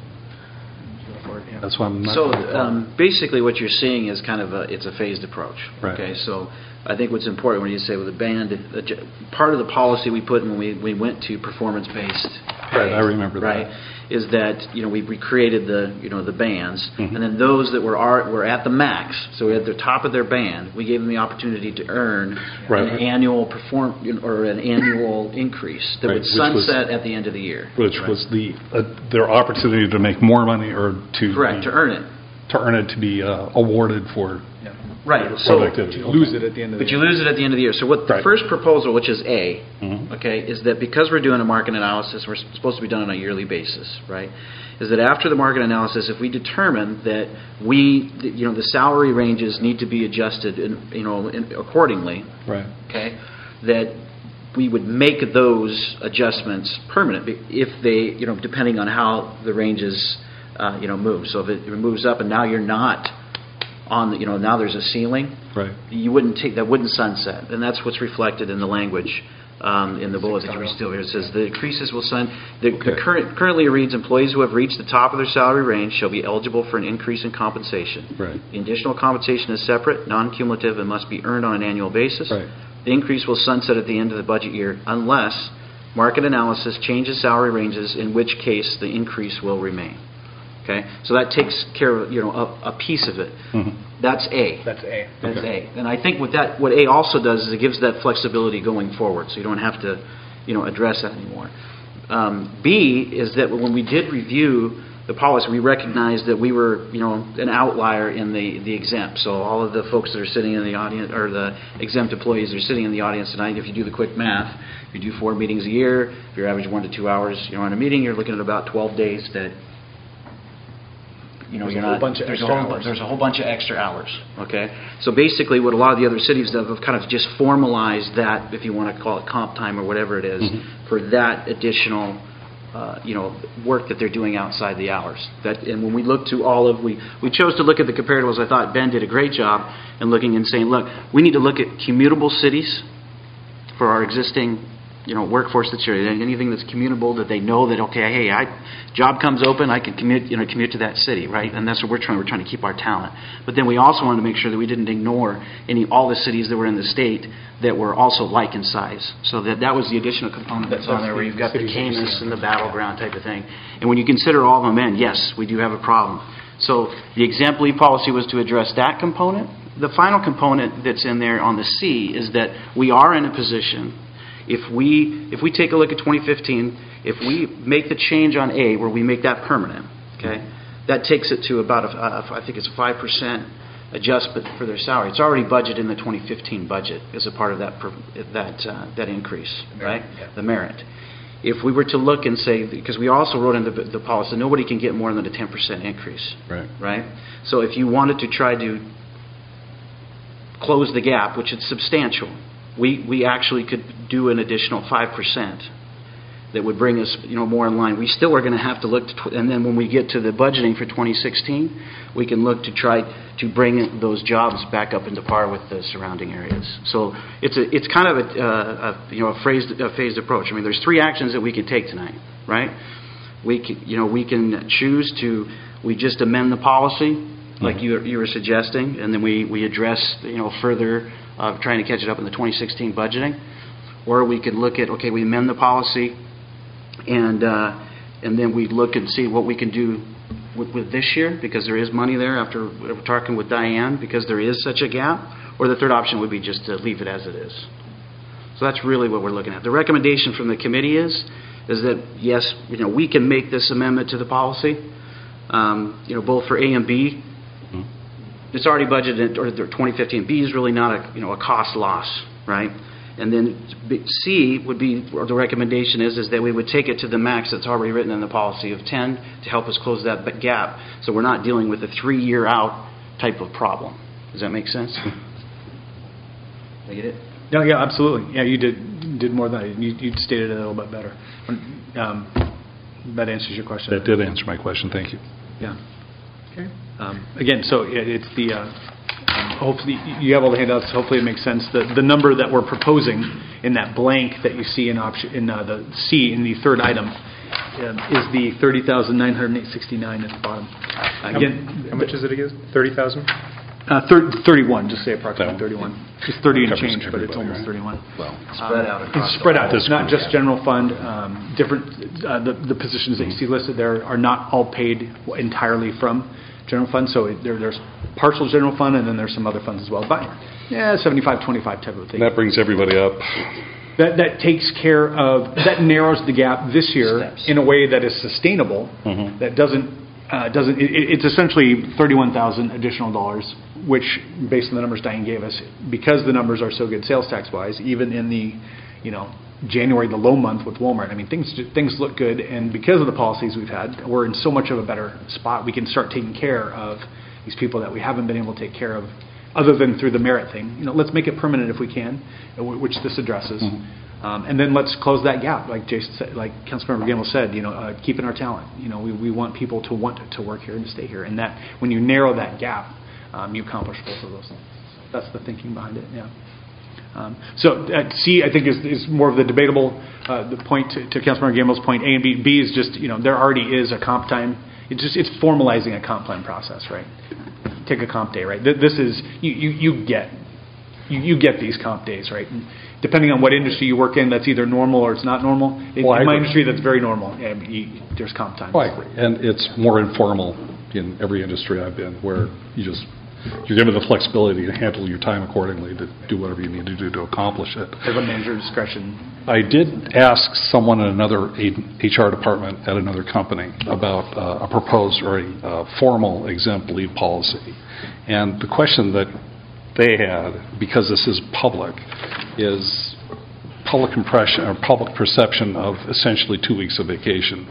That's why I'm not... So um, basically what you're seeing is kind of a, it's a phased approach. Right. Okay, so I think what's important when you say with the band, part of the policy we put when we, we went to performance-based pay, right, I remember that. Right, is that, you know, we recreated the, you know, the bands, mm-hmm. and then those that were are, were at the max, so at the top of their band, we gave them the opportunity to earn right. an annual perform or an annual increase that right. would sunset was, at the end of the year. Which right. was the uh, their opportunity to make more money or to correct be, to earn it to earn it to be uh, awarded for. Yeah. Right. So productivity. You lose it at the end of the but year. But you lose it at the end of the year. So what the right. first proposal, which is A, mm-hmm. okay, is that because we're doing a market analysis, we're supposed to be done on a yearly basis, right? Is that after the market analysis, if we determine that we, you know, the salary ranges need to be adjusted, in, you know, in, accordingly, right? Okay, that we would make those adjustments permanent if they, you know, depending on how the ranges, uh, you know, move. So if it moves up and now you're not on the, you know, now there's a ceiling, right? You wouldn't take that wouldn't sunset, and that's what's reflected in the language um, in the bullet that you received here. It says the increases will sun. The, okay. the current currently it reads employees who have reached the top of their salary range shall be eligible for an increase in compensation. Right. The additional compensation is separate, non-cumulative, and must be earned on an annual basis. Right. The increase will sunset at the end of the budget year unless market analysis changes salary ranges, in which case the increase will remain. Okay, so that takes care of, you know, a, a piece of it. Mm-hmm. That's A. That's A. That's okay. A. And I think what that what A also does is it gives that flexibility going forward, so you don't have to, you know, address that anymore. Um, B is that when we did review the policy, we recognized that we were, you know, an outlier in the, the exempt. So all of the folks that are sitting in the audience, or the exempt employees that are sitting in the audience tonight, if you do the quick math, if you do four meetings a year, if you're average one to two hours, you know, on a meeting, you're looking at about twelve days that, you know, There's you're a whole not, bunch of there's, a extra whole, hours. there's a whole bunch of extra hours, okay? So basically what a lot of the other cities have have kind of just formalized that, if you want to call it comp time or whatever it is, Mhm. for that additional, uh, you know, work that they're doing outside the hours. That, and when we look to all of, we, we chose to look at the comparables. I thought Ben did a great job in looking and saying, look, we need to look at commutable cities for our existing, you know, workforce that's here. Anything that's commutable that they know that, okay, hey, I, job comes open, I can commute, you know, commute to that city, right? And that's what we're trying. We're trying to keep our talent. But then we also wanted to make sure that we didn't ignore any all the cities that were in the state that were also like in size. So that that was the additional component that's on there, where you've got the Camus and the battleground type of thing. And when you consider all of them in, yes, we do have a problem. So the exempt leave policy was to address that component. The final component that's in there on the C is that we are in a position. If we if we take a look at twenty fifteen, if we make the change on A, where we make that permanent, okay, that takes it to about, a, a, I think it's a five percent adjustment for their salary. It's already budgeted in the twenty fifteen budget as a part of that per, that uh, that increase, right? Yeah. The merit. If we were to look and say, because we also wrote in the, the policy, nobody can get more than a ten percent increase, Right. right? So if you wanted to try to close the gap, which is substantial, we we actually could do an additional five percent that would bring us, you know, more in line. We still are going to have to look, to tw- and then when we get to the budgeting for twenty sixteen, we can look to try to bring those jobs back up into par with the surrounding areas. So it's a it's kind of a, uh, a you know a phased a phased approach. I mean, there's three actions that we can take tonight, right? We can, you know we can choose to we just amend the policy, like you you were suggesting, and then we we address, you know further uh, trying to catch it up in the twenty sixteen budgeting, or we could look at, okay, we amend the policy, and uh, and then we look and see what we can do with, with this year, because there is money there after we're talking with Diane, because there is such a gap. Or the third option would be just to leave it as it is. So that's really what we're looking at. The recommendation from the committee is is that yes, you know we can make this amendment to the policy, um, you know both for A and B. It's already budgeted, or twenty fifteen. B is really not a you know a cost loss, right? And then C would be, or the recommendation is, is that we would take it to the max that's already written in the policy of ten to help us close that gap, so we're not dealing with a three-year out type of problem. Does that make sense? Did I get it? No, yeah, absolutely. Yeah, you did did more than I, you, you stated it a little bit better. Um, that answers your question. That did answer my question. Thank you. Yeah. Okay. Um, again, so it, it's the. Uh, Um, hopefully, you have all the handouts. Hopefully, it makes sense. The the number that we're proposing in that blank that you see in option in uh, the C in the third item um, is the thirty thousand nine hundred sixty-nine at the bottom. Uh, again, how, how much is it again? Thirty thousand. Uh, thir- thirty-one. Just say approximately thirty-one. It's thirty and Covers change, but it's everybody, almost right? thirty-one. Well, Spread out across It's spread the out. whole- It's not This just group, general fund. Um, different. Uh, the the positions that you see listed there are not all paid entirely from general fund. So it, there, there's partial general fund, and then there's some other funds as well. But yeah, seventy-five twenty-five type of thing. that brings everybody up. That that takes care of, that narrows the gap this year Steps. in a way that is sustainable. Mhm. That doesn't uh, doesn't. It, it's essentially thirty-one thousand additional dollars, which, based on the numbers Diane gave us, because the numbers are so good sales tax wise, even in the, you know, January, the low month with Walmart. I mean, things things look good, and because of the policies we've had, we're in so much of a better spot. We can start taking care of these people that we haven't been able to take care of, other than through the merit thing. You know, let's make it permanent if we can, which this addresses, mm-hmm. um, and then let's close that gap, like Jason said, like Councilmember Gamble said. You know, uh, keeping our talent. You know, we we want people to want to work here and to stay here, and that when you narrow that gap, um, you accomplish both of those things. That's the thinking behind it. Yeah. Um, so uh, C, I think, is, is more of the debatable uh, the point to, to Councilmember Gamble's point. A and B, B is just, you know, there already is a comp time. It's just it's formalizing a comp plan process, right? Take a comp day, right? This is you you, you get you, you get these comp days, right? And depending on what industry you work in, that's either normal or it's not normal. In, Well, in my agree. industry, that's very normal. And you, there's comp time. Well, I agree. And it's more informal in every industry I've been, where you just you're given the flexibility to handle your time accordingly to do whatever you need to do to accomplish it. There's a manager discretion. I did ask someone in another H R department at another company about uh, a proposed or a uh, formal exempt leave policy. And the question that they had, because this is public, is public impression or public perception of essentially two weeks of vacation.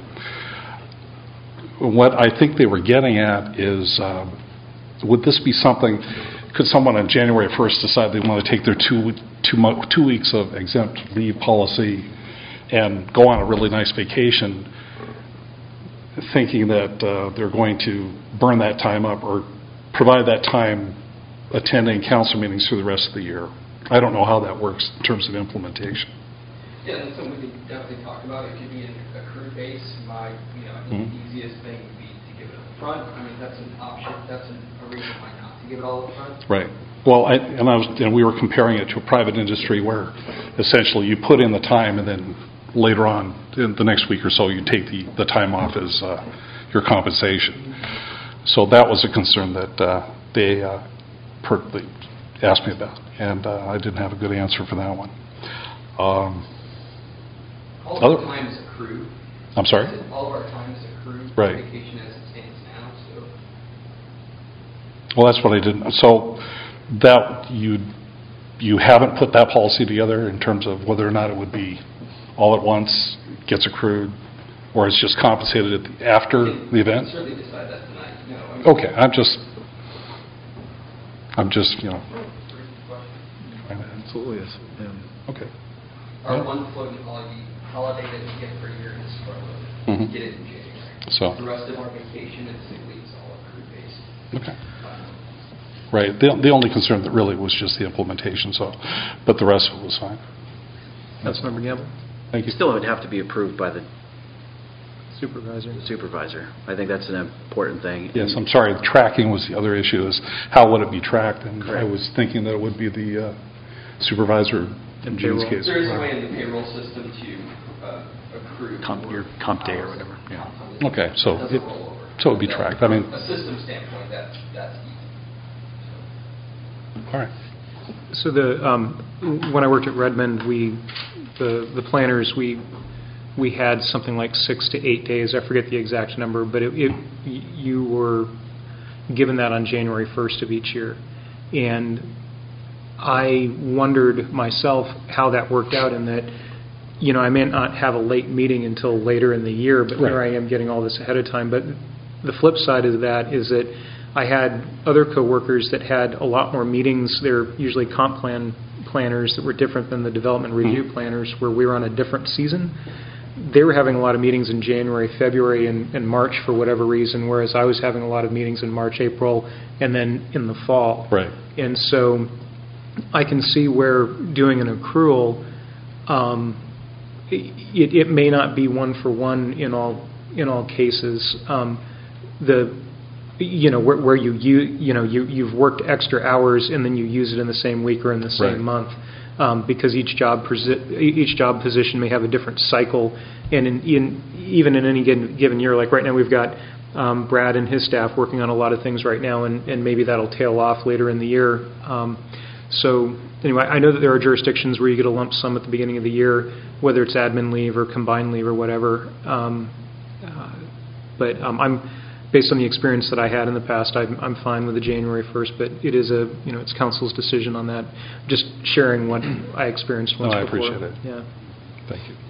What I think they were getting at is, uh, would this be something, could someone on January first decide they want to take their two, two, mo- two weeks of exempt leave policy and go on a really nice vacation, thinking that uh, they're going to burn that time up or provide that time attending council meetings through the rest of the year? I don't know how that works in terms of implementation. Yeah, that's something we could definitely talk about. It could be an accrued base. My, you know, I think Mm-hmm. the easiest thing would be to give it up front. I mean, that's an option. That's an, a reason why not to give it all up front. Right. Well, I, and I was, and we were comparing it to a private industry where essentially you put in the time and then later on, in the next week or so, you take the, the time off as uh, your compensation. So that was a concern that uh, they uh, per- they asked me about, and uh, I didn't have a good answer for that one. Um, All of other, our time is accrued. I'm sorry? All of our time is accrued. Right. Vacation as it stands now. So Well, that's what I didn't. So that you you haven't put that policy together in terms of whether or not it would be all at once, gets accrued, or it's just compensated at the, after the event? We'll certainly decide that tonight. You know, I mean, Okay, I'm just, I'm just, you know. Absolutely is. Yeah. Okay. Our Yeah. one floating holiday, holiday that we get per year is furlough. Mhm. We get it in January. So. The rest of our vacation and sick leave is all accrued based. Okay. Right. The, the only concern that really was just the implementation, so, but the rest of it was fine. Councilmember Gamble? Thank you. Still, it would have to be approved by the Supervisor. supervisor. I think that's an important thing. Yes, I'm sorry, the tracking was the other issue, is how would it be tracked? And I Correct. was thinking that it would be the uh, supervisor in Gene's case. There is a way in the payroll system to uh, accrue. Comp, your comp day or whatever. Yeah. Okay, so It doesn't it, roll over. so it would be That- tracked. I mean, From a system standpoint, that's, that's easy. all right. So the, um, when I worked at Redmond, we, the, the planners, we, we had something like six to eight days. I forget the exact number, but it, it, you were given that on January first of each year. And I wondered myself how that worked out in that, you know, I may not have a late meeting until later in the year, but here Right. I am getting all this ahead of time. But the flip side of that is that I had other coworkers that had a lot more meetings. They're usually comp plan planners that were different than the development review planners, where we were on a different season. They were having a lot of meetings in January, February, and, and March for whatever reason, whereas I was having a lot of meetings in March, April, and then in the fall. Right. And so I can see where doing an accrual, um, it, it may not be one for one in all in all cases. Um, the you know where, where you you you know you you've worked extra hours and then you use it in the same week or in the same Right. month, um, because each job posi- each job position may have a different cycle, and in, in even in any given, given year, like right now we've got um, Brad and his staff working on a lot of things right now, and, and maybe that'll tail off later in the year. Um, so anyway, I know that there are jurisdictions where you get a lump sum at the beginning of the year, whether it's admin leave or combined leave or whatever. Um, uh, but um, I'm based on the experience that I had in the past, I'm, I'm fine with the January first. But it is a you know it's council's decision on that. Just sharing what I experienced once No, I before. appreciate it. Yeah. Thank you.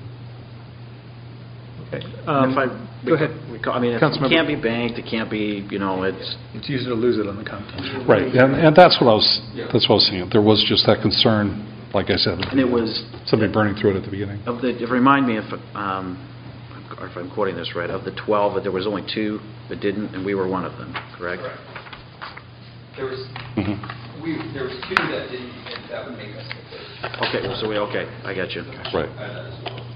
Okay. And Um, if I, go ahead. we call- I mean, it Councilmember. can't be banked, it can't be, you know, it's, It's use it or lose it on the content. Right, and, and that's what I was, that's what I was saying. There was just that concern, like I said, and it was, somebody burning through it at the beginning. of the, if- remind me if, um, or if I'm quoting this right, of the twelve, there was only two that didn't, and we were one of them, correct? Correct. There was, Mhm. we, there was two that didn't, and that would make us the third. Okay, so we, okay, I got you. Right. I had that as well.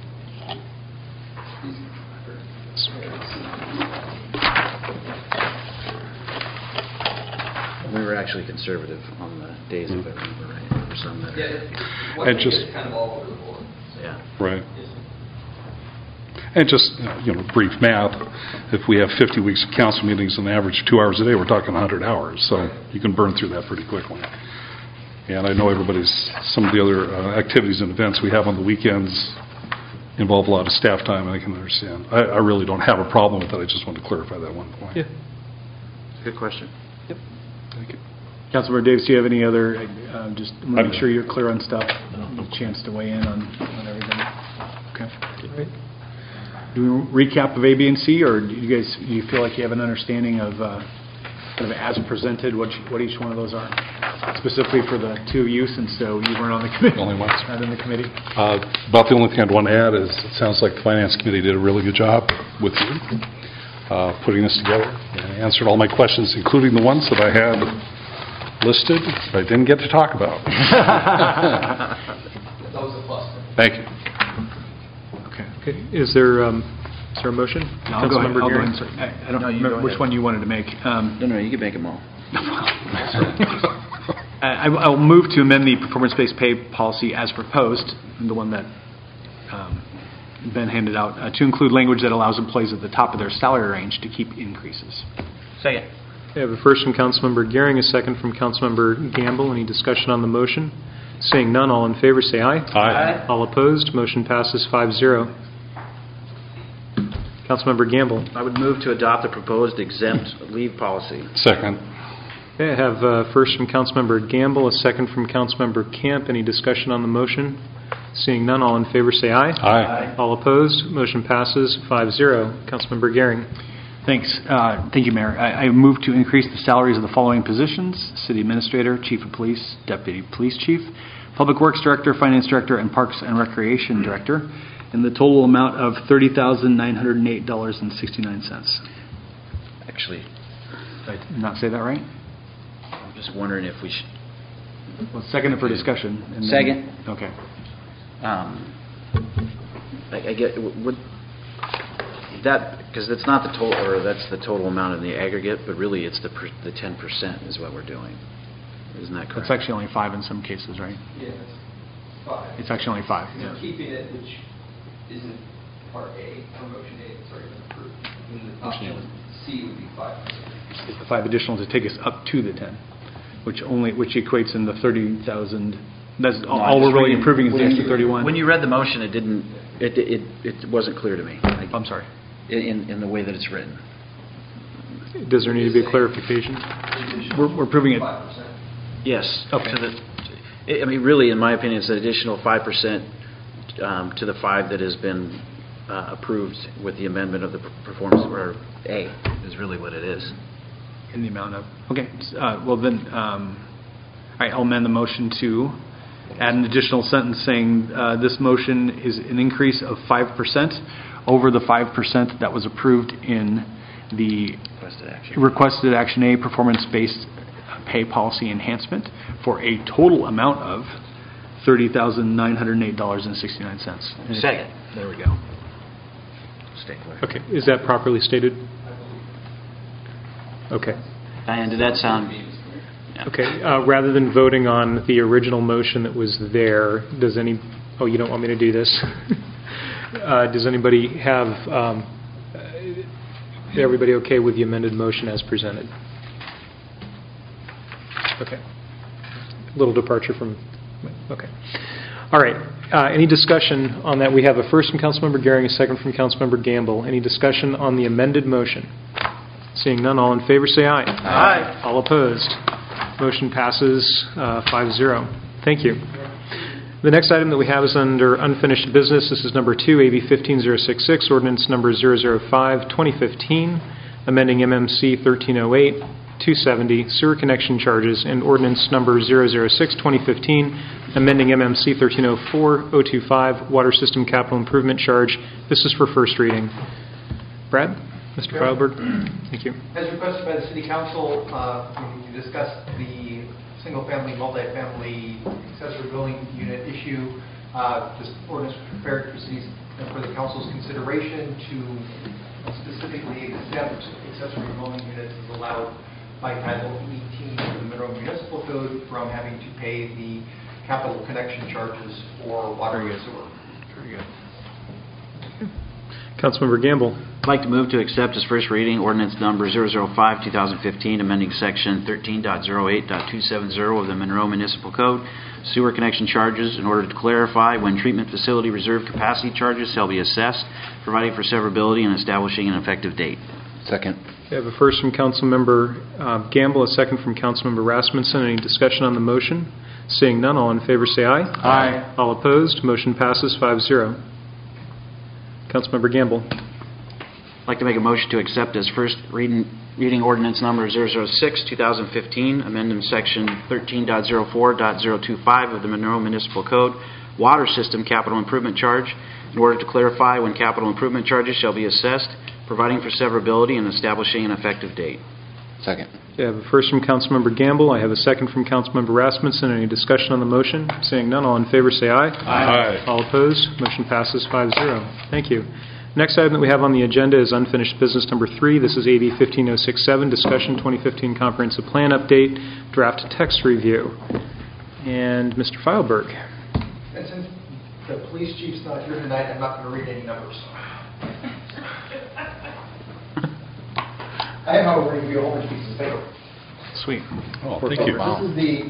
We were actually conservative on the days, if I remember right, for some that Yeah, are, it- one And thing just- is kind of all over the board. yeah. Right. And just, you know, brief math, if we have fifty weeks of council meetings and average two hours a day, we're talking one hundred hours, so you can burn through that pretty quickly. And I know everybody's, some of the other uh, activities and events we have on the weekends involve a lot of staff time, and I can understand. I, I really don't have a problem with that. I just want to clarify that one point. Yeah. Good question. Thank you. Councilmember Davis, do you have any other, uh, just want to make sure you're clear on stuff, a chance to weigh in on, on everything? Okay. Great. Do we recap of A, B, and C, or do you guys, do you feel like you have an understanding of uh, kind of as presented, what, you- what each one of those are? Specifically for the two of you, since uh, you weren't on the committee. Only once. Not in the committee. Uh, About the only thing I'd want to add is, it sounds like the Finance Committee did a really good job with you, uh, putting this together, and answered all my questions, including the ones that I had listed, but I didn't get to talk about. That's always a plus. Thank you. Okay. Okay, is there, um, is there a motion? No, I'll go ahead. Councilmember I'll go Gearing? ahead. Sorry. I I don't No, you remember go which ahead. one you wanted to make. Um, No, no, you can make them all. I I will move to amend the performance-based pay policy as proposed, the one that um, Ben handed out, uh, to include language that allows employees at the top of their salary range to keep increases. Second. I have a first from Councilmember Gearing, a second from Councilmember Gamble. Any discussion on the motion? Seeing none, all in favor say aye. Aye. All opposed, motion passes five zero. Councilmember Gamble. I would move to adopt the proposed exempt leave policy. Second. Okay, I have uh, first from Councilmember Gamble, a second from Councilmember Camp. Any discussion on the motion? Seeing none, all in favor say aye. Aye. All opposed, motion passes five zero. Councilmember Gearing. Thanks. Uh, Thank you, Mayor. I I move to increase the salaries of the following positions: City Administrator, Chief of Police, Deputy Police Chief, Public Works Director, Finance Director, and Parks and Recreation Director, in the total amount of thirty thousand nine hundred eight dollars and sixty-nine cents. Actually, Did I not say that right? I'm just wondering if we should, Well, second it for discussion. and then- Second. Okay. um, I I get, would, that, because it's not the total, or that's the total amount in the aggregate, but really it's the per- the ten percent is what we're doing. Isn't that correct? It's actually only five in some cases, right? Yeah, it's five. It's actually only five. You're keeping it, which isn't part A, or motion A, it's already been approved. And the option C would be five percent. It's the five additional to take us up to the ten, which only, which equates in the thirty thousand. That's, No, all I all we're just really reading- improving is the when extra you- thirty-one. When you read the motion, it didn't, it, it, it wasn't clear to me. I- I'm sorry. In, in the way that it's written. Does there need to be a clarification? We're, we're proving it. Five percent. Yes. Okay. To the, I mean, really, in my opinion, it's an additional five percent um, to the five that has been uh, approved with the amendment of the performance, or A, is really what it is. In the amount of, okay, uh, well then, um, all right, I'll amend the motion to add an additional sentence saying, uh, this motion is an increase of five percent over the five percent that was approved in the Requested action. requested action A, performance-based pay policy enhancement, for a total amount of thirty thousand nine hundred eight dollars and sixty-nine cents. Second. There we go. Stay clear. Okay, is that properly stated? Okay. Diane, did that sound? Okay, uh, rather than voting on the original motion that was there, does any, oh, you don't want me to do this? uh, Does anybody have, um, uh, everybody okay with the amended motion as presented? Okay. Little departure from, okay. All right, uh, any discussion on that? We have a first from Councilmember Gearing, a second from Councilmember Gamble. Any discussion on the amended motion? Seeing none, all in favor say aye. Aye. All opposed. Motion passes uh, five zero. Thank you. The next item that we have is under unfinished business. This is number two, A B fifteen oh sixty-six, ordinance number zero zero five, twenty fifteen, amending M M C thirteen oh eight, two seventy, sewer connection charges, and ordinance number zero zero six, twenty fifteen, amending M M C thirteen oh four, oh two five, water system capital improvement charge. This is for first reading. Brad? Mister Feilberg? Thank you. As requested by the City Council, uh, when you discussed the single-family, multifamily accessory building unit issue, uh, this ordinance was prepared for cities and for the Council's consideration to specifically exempt accessory dwelling units as allowed by Title eighteen of the Monroe Municipal Code from having to pay the capital connection charges for water and sewer. Very good. Councilmember Gamble. I'd like to move to accept as first reading ordinance number zero zero five, two thousand fifteen, amending section thirteen point oh eight point two seven zero of the Monroe Municipal Code, sewer connection charges, in order to clarify when treatment facility reserve capacity charges shall be assessed, providing for severability and establishing an effective date. Second. We have a first from Councilmember uh, Gamble, a second from Councilmember Rasmussen. Any discussion on the motion? Seeing none, all in favor say aye. Aye. All opposed, motion passes five zero. Councilmember Gamble. I'd like to make a motion to accept as first reading, reading ordinance number zero zero six, two thousand fifteen, amending section thirteen point oh four point oh two five of the Monroe Municipal Code, water system capital improvement charge, in order to clarify when capital improvement charges shall be assessed, providing for severability and establishing an effective date. Second. I have a first from Councilmember Gamble. I have a second from Councilmember Rasmussen. Any discussion on the motion? Seeing none, all in favor say aye. Aye. All opposed, motion passes five zero. Thank you. Next item that we have on the agenda is unfinished business number three. This is A B fifteen oh sixty-seven, discussion twenty fifteen comprehensive plan update, draft text review. And Mister Feilberg. And since the police chief's not here tonight, I'm not going to read any numbers. I have how we're going to do a whole bunch of pieces of paper. Sweet. Oh, thank you. This is the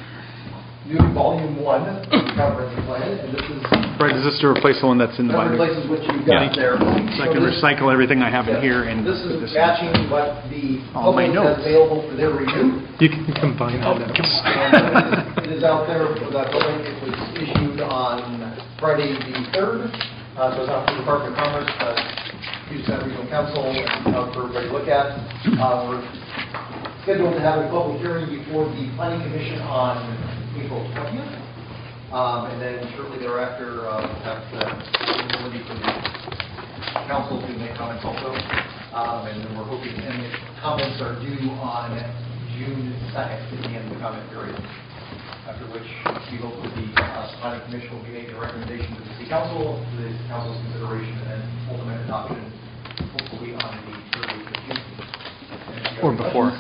new volume one of the comprehensive plan, and this is Brett, is this to replace the one that's in the that binder? replaces what you've Yeah. got there. So I can So this- recycle everything I have in Yes. here and This put is this in. matching what the All my public notes. has available for their review. You can combine all that. And It is out there for the public. It was issued on Friday the third. Uh, so it's out for the Department of Commerce, but Puget Sound Regional Council, and out for everybody to look at. Uh, we're scheduled to have a public hearing before the Planning Commission on April twentieth. Um, and then shortly thereafter, uh, we'll have the ability for the council to make comments also. Um, and then we're hoping, and the comments are due on June second, at the end of the comment period. After which we hope that the uh, planning commission will be making a recommendation to the city council, to the council's consideration, and then ultimate adoption, hopefully on the thirtieth of June. Or before.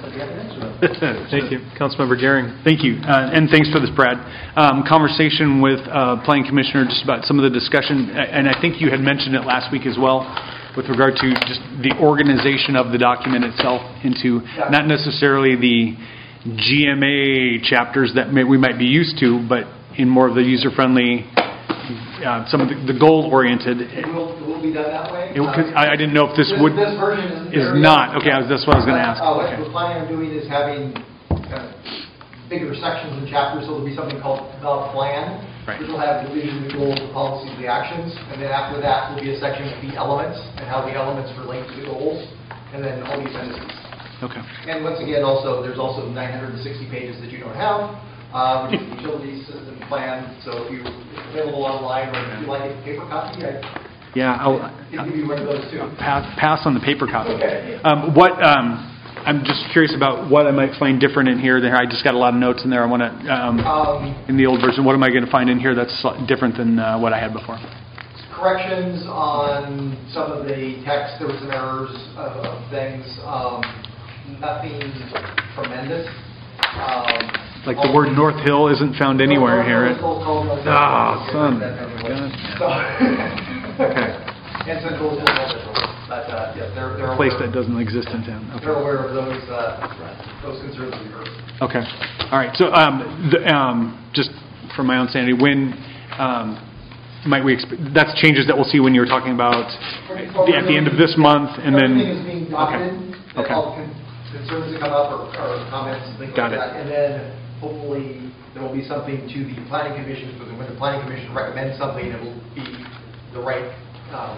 Thank you. Councilmember Gehring. Thank you, uh, and thanks for this, Brad. Um, conversation with uh, Planning Commissioner just about some of the discussion, and I think you had mentioned it last week as well, with regard to just the organization of the document itself into not necessarily the G M A chapters that may, we might be used to, but in more of the user-friendly, uh, some of the, the goal-oriented. It will, it will be done that way. It, cause I, I didn't know if this, This- would this version isn't is there not. yet. Okay, I was, that's what I was going to ask. Uh, what Okay. we're planning on doing is having kind of bigger sections and chapters, so there'll be something called the plan, Right. which will have the vision, the goals, the policies, the actions, and then after that will be a section with the elements and how the elements relate to the goals, and then all the appendices. Okay. And once again, also, there's also nine hundred sixty pages that you don't have, uh, which is the utility system plan. So if you're available online, or if you like a paper copy, I Yeah, I'll, can give you one of those too. pass, pass on the paper copy. Okay. Um, what um, I'm just curious about what I might find different in here. There, I just got a lot of notes in there. I want to um, Um, in the old version. What am I going to find in here that's different than uh, what I had before? corrections on some of the text. There were some errors of, of things. Um, nothing tremendous. Um, Like the word North Hill isn't found anywhere North here. Hill is still called North Hill. Ah, son. So, Okay. and Central is still Central. But uh, yeah, they're they're A place aware, that doesn't exist in town. they're Okay. aware of those uh, those concerns we heard. Okay. All right. So um, the, um, just for my own sanity, when um, might we expect, that's changes that we'll see when you're talking about the, at the end of this month and then. Everything is being docketed. Okay. and Okay. All con- concerns that come up or, or comments and things Got like it. that. And then hopefully there will be something to the planning commission, because when the planning commission recommends something, it will be the right um,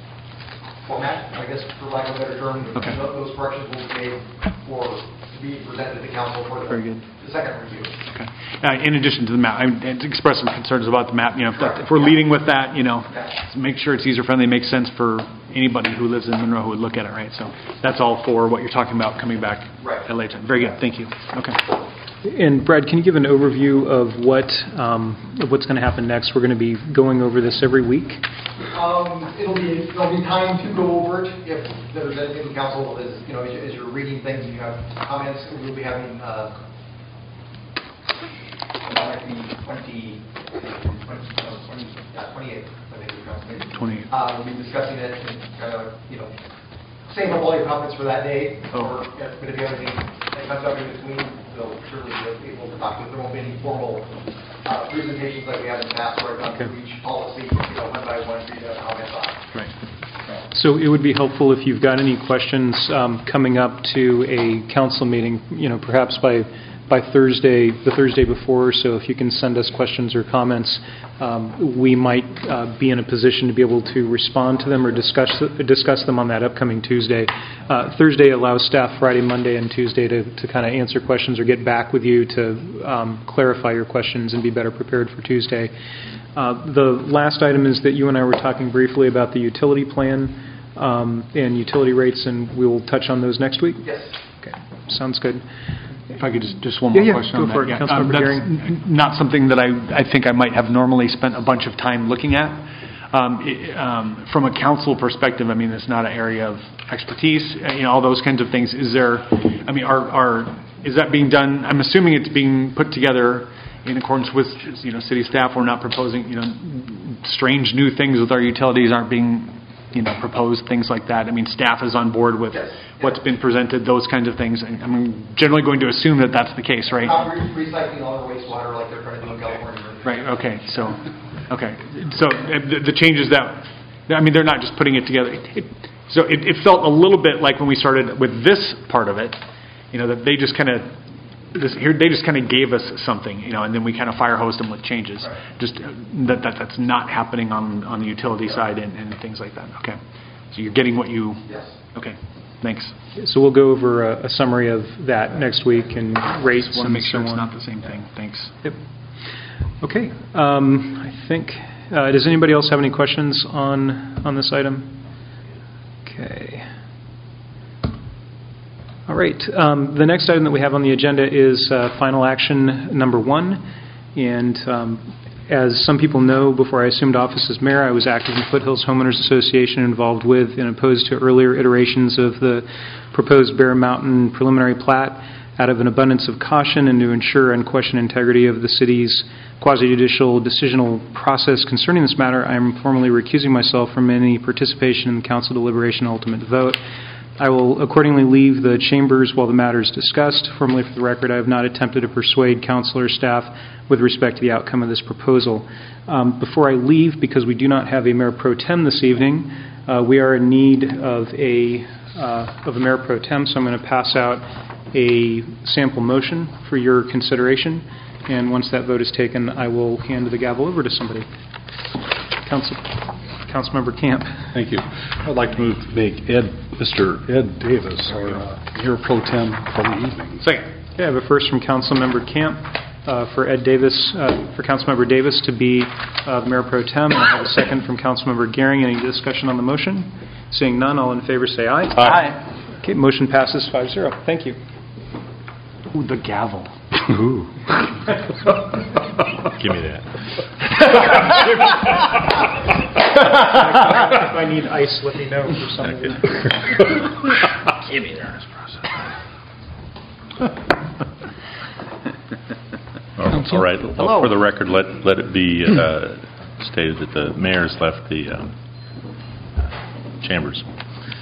format, I guess, for lack of a better term. Okay. Tho- Those corrections will be made for, to be presented to the council for the, Very good. the second review. Okay. Uh, in addition to the map, I I expressed some concerns about the map. You know, if, that, if we're leading with that, you know, make sure it's user friendly, makes sense for anybody who lives in Monroe who would look at it, right? So that's all for what you're talking about coming back Right. at a later time. Very good. Thank you. Okay. And Brad, can you give an overview of what um, of what's going to happen next? We're going to be going over this every week. Um, it'll be, there'll be time to go over it if there's anything the council is, you know, as, you- as you're reading things and you have comments, we'll be having, uh, it might be twenty, twenty, no, twenty, yeah, twenty-eighth, I think the council meeting. twenty-eighth. Uh, we'll be discussing it and, uh, you know, same up all your comments for that day. Oh. Or, yeah, but if you have anything that comes up in between, they'll surely be able to talk to you. There won't be any formal uh, presentations like we have in the past where I've gone through each policy, you know, one by one, read out how I thought. Right. So it would be helpful if you've got any questions um, coming up to a council meeting, you know, perhaps by by Thursday, the Thursday before. So if you can send us questions or comments, um, we might uh, be in a position to be able to respond to them or discuss discuss them on that upcoming Tuesday. Uh, Thursday allows staff Friday, Monday, and Tuesday to, to kind of answer questions or get back with you to um, clarify your questions and be better prepared for Tuesday. Uh, the last item is that you and I were talking briefly about the utility plan um, and utility rates, and we will touch on those next week? Yes. Okay, sounds good. If I could just, just one more Yeah, yeah, question go on that. for it, Yeah, Councilmember um, that's Gehring. n- not something that I, I think I might have normally spent a bunch of time looking at. Um, it- um, from a council perspective, I mean, it's not an area of expertise, uh, you know, all those kinds of things. Is there, I mean, are, are is that being done? I'm assuming it's being put together in accordance with, you know, city staff. We're not proposing, you know, strange new things with our utilities aren't being, you know, proposed, things like that. I mean, staff is on board with Yes. what's been presented, those kinds of things. And I'm generally going to assume that that's the case, right? Not re- recycling all their wastewater like they're trying to do in California. Right, okay, so, okay. So uh, the, the changes that, I mean, they're not just putting it together. It, so it, it felt a little bit like when we started with this part of it, you know, that they just kind of, this, here they just kind of gave us something, you know, and then we kind of fire hosed them with changes. Right. Just uh, that, that that's not happening on on the utility side and, and things like that. Okay, so you're getting what you. Yes. Okay, thanks. So we'll go over a, a summary of that next week and rates Just want to and make sure so it's on. not the same thing. Thanks. Yep. Okay. Um, I think. Uh, does anybody else have any questions on on this item? Okay. All right. Um, the next item that we have on the agenda is uh, final action number one, and um, as some people know, before I assumed office as mayor, I was active in Foothills Homeowners Association, involved with and opposed to earlier iterations of the proposed Bear Mountain preliminary plat. Out of an abundance of caution and to ensure unquestioned integrity of the city's quasi-judicial decisional process concerning this matter, I am formally recusing myself from any participation in the council deliberation and ultimate vote. I will accordingly leave the chambers while the matter is discussed. Formally, for the record, I have not attempted to persuade council or staff with respect to the outcome of this proposal. Um, before I leave, because we do not have a mayor pro tem this evening, uh, we are in need of a uh, of a mayor pro tem, so I'm going to pass out a sample motion for your consideration. And once that vote is taken, I will hand the gavel over to somebody. Council, Councilmember Camp. Thank you. I'd like to move to make Ed, Mister Ed Davis, our uh, mayor pro tem for the evening. Second. Okay, I have a first from Councilmember Camp uh, for Ed Davis, uh, for Councilmember Davis to be uh, the mayor pro tem. And I have a second from Councilmember Gehring. Any discussion on the motion? Seeing none, all in favor say aye. Aye. Okay, motion passes five zero. Thank you. Ooh, the gavel. Ooh. Give me that. If I need ice, let me know for some reason. Give me that process. All right. For the record, let let it be uh, stated that the mayor's left the um, chambers.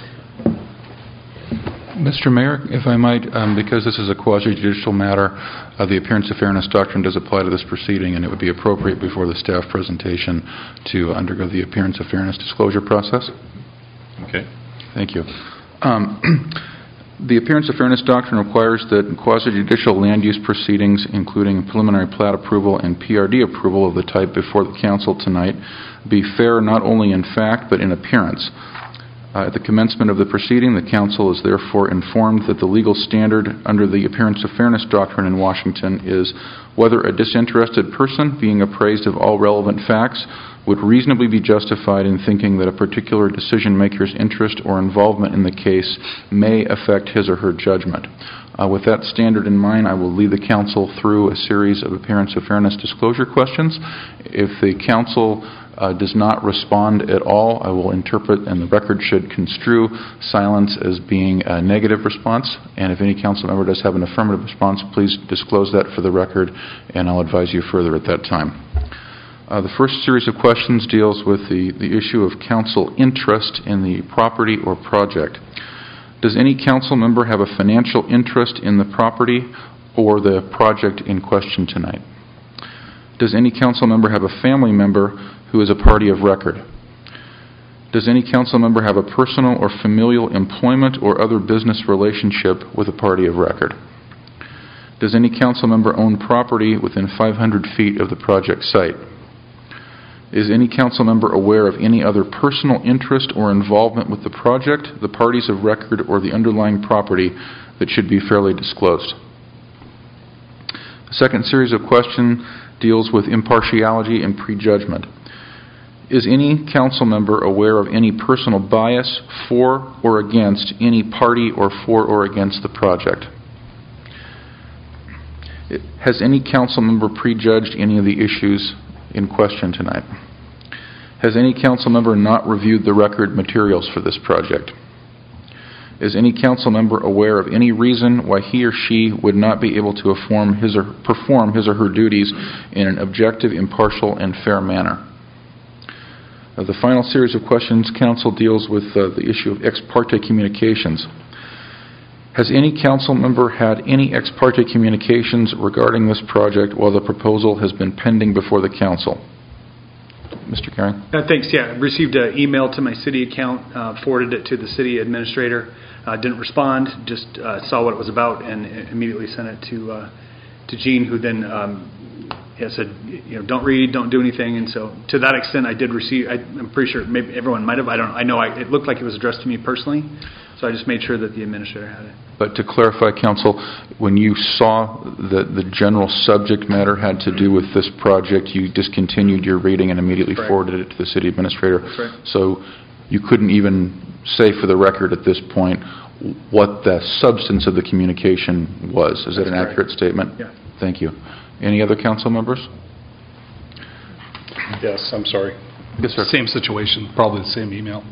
Mister Mayor, if I might, um, because this is a quasi-judicial matter, uh, the appearance of fairness doctrine does apply to this proceeding, and it would be appropriate before the staff presentation to undergo the appearance of fairness disclosure process. Okay. Thank you. Um, the appearance of fairness doctrine requires that quasi-judicial land use proceedings, including preliminary plat approval and P R D approval of the type before the council tonight, be fair not only in fact but in appearance. Uh, at the commencement of the proceeding, the council is therefore informed that the legal standard under the appearance of fairness doctrine in Washington is whether a disinterested person, being appraised of all relevant facts, would reasonably be justified in thinking that a particular decision-maker's interest or involvement in the case may affect his or her judgment. Uh, with that standard in mind, I will lead the council through a series of appearance of fairness disclosure questions. If the council Uh, does not respond at all, I will interpret, and the record should construe, silence as being a negative response. And if any council member does have an affirmative response, please disclose that for the record, and I'll advise you further at that time. Uh, the first series of questions deals with the, the issue of council interest in the property or project. Does any council member have a financial interest in the property or the project in question tonight? Does any council member have a family member who is a party of record? Does any council member have a personal or familial employment or other business relationship with a party of record? Does any council member own property within five hundred feet of the project site? Is any council member aware of any other personal interest or involvement with the project, the parties of record, or the underlying property that should be fairly disclosed? The second series of questions deals with impartiality and prejudgment. Is any council member aware of any personal bias for or against any party or for or against the project? Has any council member prejudged any of the issues in question tonight? Has any council member not reviewed the record materials for this project? Is any council member aware of any reason why he or she would not be able to perform his or, perform his or her duties in an objective, impartial, and fair manner? Uh, the final series of questions, council deals with uh, the issue of ex parte communications. Has any council member had any ex parte communications regarding this project while the proposal has been pending before the council? Mister Gehring? Uh, thanks. Yeah, I received an email to my city account, uh, forwarded it to the city administrator. Uh, didn't respond, just uh, saw what it was about, and immediately sent it to uh, to Gene, who then um, yeah, said, you know, don't read, don't do anything. And so, to that extent, I did receive. I, I'm pretty sure maybe everyone might have. I don't. I know. I, it looked like it was addressed to me personally, so I just made sure that the administrator had it. But to clarify, council, when you saw that the general subject matter had to do with this project, you discontinued your reading and immediately Correct. forwarded it to the city administrator. That's right. So you couldn't even say for the record at this point what the substance of the communication was. Is that an correct. accurate statement? Yeah. Thank you. Any other council members? Yes, I'm sorry. Yes, sir. Same situation, probably the same email.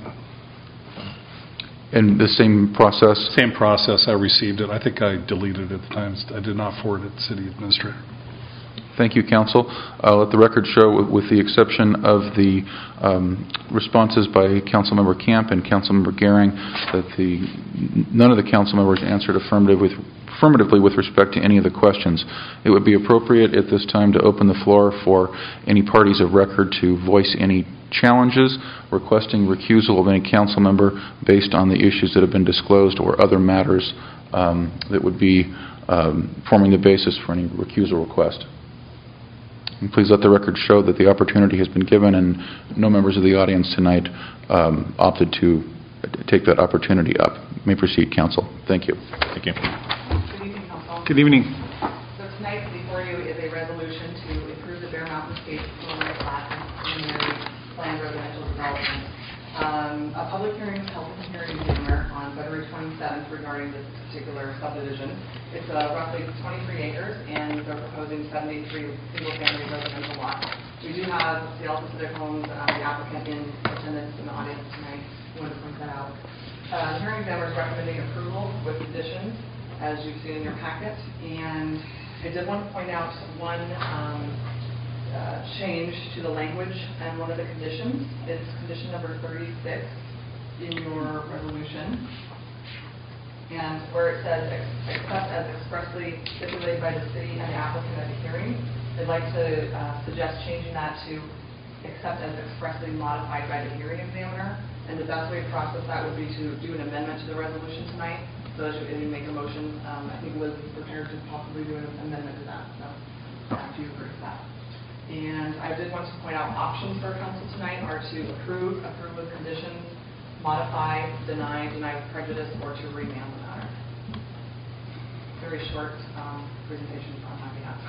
And the same process? Same process. I received it. I think I deleted it at the time. I did not forward it to the city administrator. Thank you, council. Uh, let the record show, with, with the exception of the um, responses by Councilmember Camp and Councilmember Gehring, that the none of the council members answered affirmative with, affirmatively with respect to any of the questions. It would be appropriate at this time to open the floor for any parties of record to voice any challenges, requesting recusal of any council member based on the issues that have been disclosed or other matters um, that would be um, forming the basis for any recusal request. And please let the record show that the opportunity has been given and no members of the audience tonight um, opted to take that opportunity up. You may proceed, council. Thank you. Thank you. Good evening, council. Good evening. So tonight before you is a resolution to improve the Bear Mountain Estates preliminary plat and preliminary planned residential development. Um, a public hearing was held in the hearing examiner on February twenty-seventh regarding this particular subdivision. It's uh, roughly twenty-three acres, and they're proposing seventy-three single-family residential lots. We do have Seattle Pacific Homes, uh, the applicant, in attendance in the audience tonight. I wanted to point that out. Uh, the hearing examiner is recommending approval with conditions, as you've seen in your packet. And I did want to point out one um, uh, change to the language, and one of the conditions is condition number thirty-six in your resolution. And where it says, except as expressly stipulated by the city and the applicant at the hearing, I'd like to uh, suggest changing that to except as expressly modified by the hearing examiner. And the best way to process that would be to do an amendment to the resolution tonight. So as you make a motion, um, I think Liz is prepared to possibly do an amendment to that. So after you agree with that. And I did want to point out options for council tonight are to approve, approve with conditions, modify, deny, deny with prejudice, or to remand the matter. Very short um, presentation on my behalf.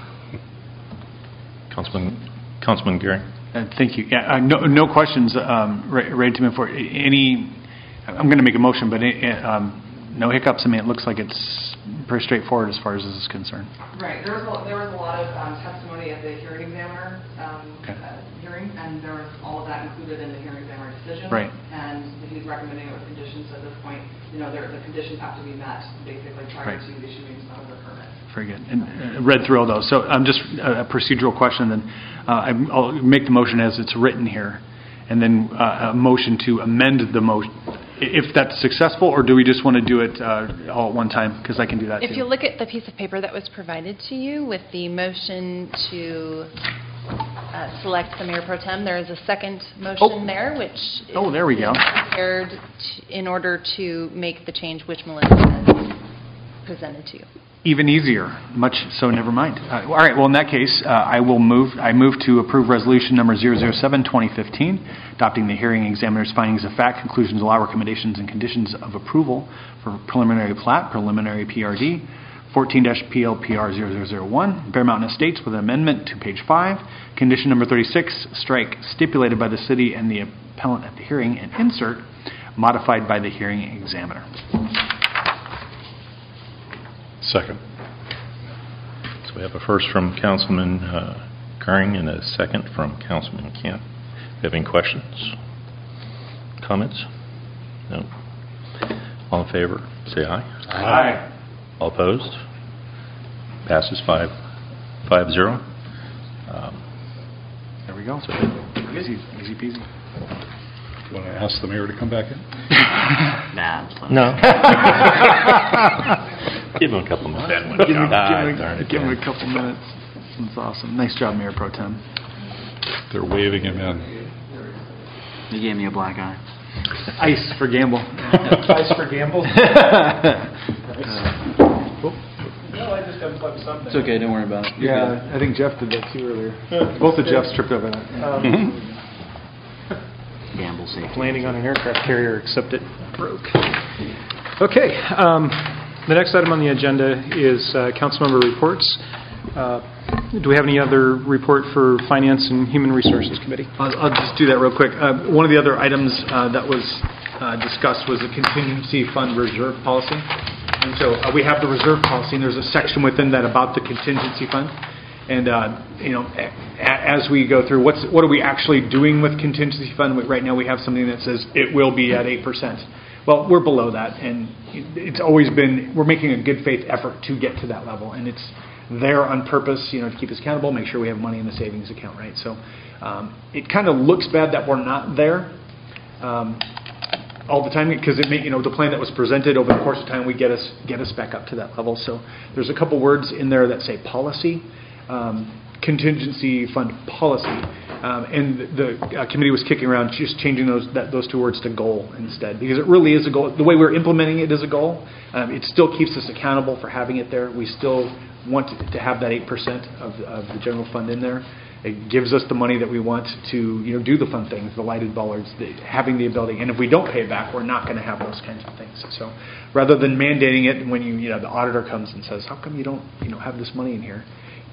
Councilman, Councilman Gehring. Uh, thank you. Yeah, uh, no, no questions um, ready to move forward. Any, I'm going to make a motion, but it, um, no hiccups. I mean, it looks like it's pretty straightforward as far as this is concerned. Right. There was a, there was a lot of um, testimony at the hearing examiner um, okay. uh, hearing, and there was all of that included in the hearing examiner decision. Right. And he's recommending it with conditions at this point. You know, there- the conditions have to be met basically prior Right. to issuing some of the permits. Very good. And uh, read through all those. So I'm just a procedural question then. Uh, I'm- I'll make the motion as it's written here, and then uh, a motion to amend the motion, if that's successful, or do we just want to do it uh, all at one time? Because I can do that If too. you look at the piece of paper that was provided to you with the motion to uh, select the mayor pro tem, there is a second motion Oh. there, which Oh, there we go. is prepared to- in order to make the change which Melissa has presented to you. Even easier, much so, never mind. Uh, all right, well, in that case, uh, I will move, I move to approve resolution number zero zero seven, twenty fifteen, adopting the hearing examiner's findings of fact, conclusions of law, recommendations, and conditions of approval for preliminary plat, preliminary P R D, fourteen P L P R zero zero zero one, Bear Mountain Estates with an amendment to page five, condition number thirty-six, strike stipulated by the city and the appellant at the hearing, and insert modified by the hearing examiner. Second. So we have a first from Councilman uh, Curran and a second from Councilman Camp. Do you have any questions? Comments? No? All in favor, say aye. Aye. All opposed? Passes five, five zero. Um, There we go. Easy, easy peasy. Want to ask the mayor to come back in? Nah. No. Give him a couple minutes. Give him, Ah, give him- darn it, give him Dan. a couple minutes. That's awesome. Nice job, Mayor Pro Tem. They're waving him in. You gave me a black eye. Ice for Gamble. Ice for Gamble? No, I just unplugged something. It's okay, don't worry about it. You're Yeah, I think Jeff did that too earlier. Both of Jeffs tripped over that. Um, Mhm. Gamble safety. Landing on an aircraft carrier, except it broke. Okay, um, the next item on the agenda is uh, councilmember reports. Uh, Do we have any other report for Finance and Human Resources Committee? I'll, I'll just do that real quick. Uh, one of the other items uh, that was uh, discussed was the contingency fund reserve policy. And so uh, we have the reserve policy, and there's a section within that about the contingency fund. And uh, you know, a, as we go through, what's what are we actually doing with contingency fund? Right now, we have something that says it will be at eight percent. Well, we're below that, and it's always been we're making a good faith effort to get to that level, and it's there on purpose, you know, to keep us accountable, make sure we have money in the savings account, right? So um, it kind of looks bad that we're not there um, all the time, because it may, you know, the plan that was presented over the course of time, we get us get us back up to that level. So there's a couple words in there that say policy, um, contingency fund policy, um, and the uh, committee was kicking around just changing those that, those two words to goal instead, because it really is a goal. The way we're implementing it is a goal. Um, it still keeps us accountable for having it there. We still want to have that eight percent of, of the general fund in there. It gives us the money that we want to, you know, do the fun things, the lighted bollards, the, having the ability. And if we don't pay it back, we're not going to have those kinds of things. So rather than mandating it when you, you know, the auditor comes and says, how come you don't, you know, have this money in here?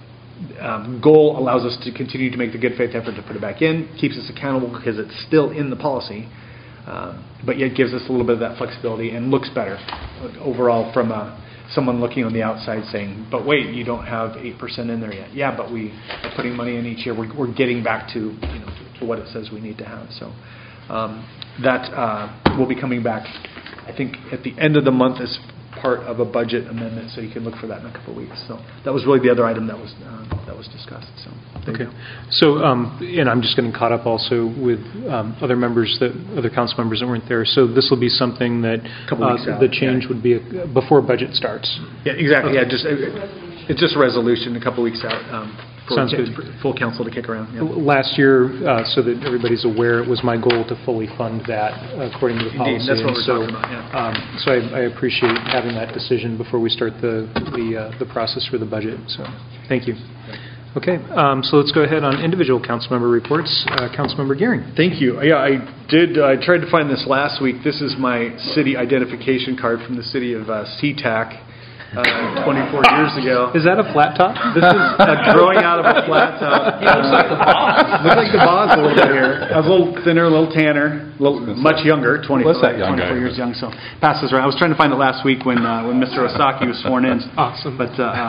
Um, goal allows us to continue to make the good faith effort to put it back in, keeps us accountable because it's still in the policy, um, but yet gives us a little bit of that flexibility and looks better overall from a someone looking on the outside saying, but wait, you don't have eight percent in there yet. Yeah, but we are putting money in each year. We're, we're getting back to, you know, to, to what it says we need to have. So um, that uh, will be coming back, I think, at the end of the month as part of a budget amendment, so you can look for that in a couple of weeks. So that was really the other item that was uh, that was discussed. So thank Okay. you. So, um, and I'm just getting caught up also with um, other members, that other council members that weren't there. So this will be something that Couple uh, weeks out, the change would be uh before budget starts. Yeah, exactly. Okay. Yeah, just uh, it's just a resolution a couple of weeks out. Um, for Sounds ca- good. for full council to kick around. Yeah. Last year, uh, so that everybody's aware, it was my goal to fully fund that according to the Indeed, policy. that's what And we're so, talking about, yeah. um, so I, I appreciate having that decision before we start the the, uh, the process for the budget. So, thank you. Okay, um, so let's go ahead on individual council member reports. Uh, Councilmember Gearing. Thank you. Yeah, I did. I tried to find this last week. This is my city identification card from the city of uh, SeaTac. Uh, twenty-four years ago. Is that a flat top? This is a growing out of a flat top. He looks like the boss. Looks like the boss a little bit here. I was a little thinner, a little tanner, a little much younger. twenty-four, What's that young twenty-four guy? years young. So passes around. I was trying to find it last week when uh, when Mister Osaki was sworn in. Awesome. But uh, um,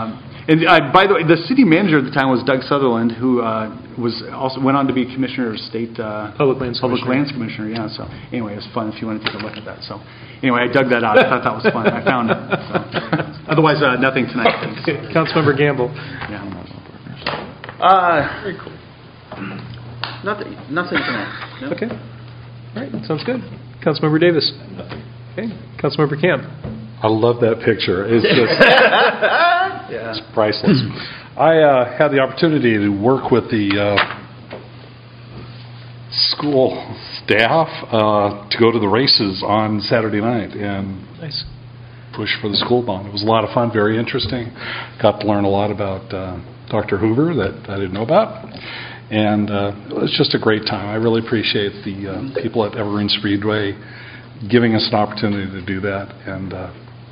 And uh, by the way, the city manager at the time was Doug Sutherland, who uh, was also went on to be commissioner of state uh, Public Lands Public Commissioner. Lands Commissioner. Yeah. So anyway, it was fun if you want to take a look at that. So anyway, I dug that out. I thought that was fun. I found it. So. Otherwise, uh, nothing tonight. Councilmember Gamble. Yeah. Uh, Very cool. Nothing, nothing tonight. No. Okay. All right, that sounds good. Councilmember Davis. Nothing. Okay. Councilmember Camp. I love that picture. It's just Yeah. it's priceless. I uh, had the opportunity to work with the uh, school staff uh, to go to the races on Saturday night and Nice. push for the school bond. It was a lot of fun, very interesting. Got to learn a lot about uh, Doctor Hoover that I didn't know about. And uh, it was just a great time. I really appreciate the uh, people at Evergreen Speedway giving us an opportunity to do that and uh,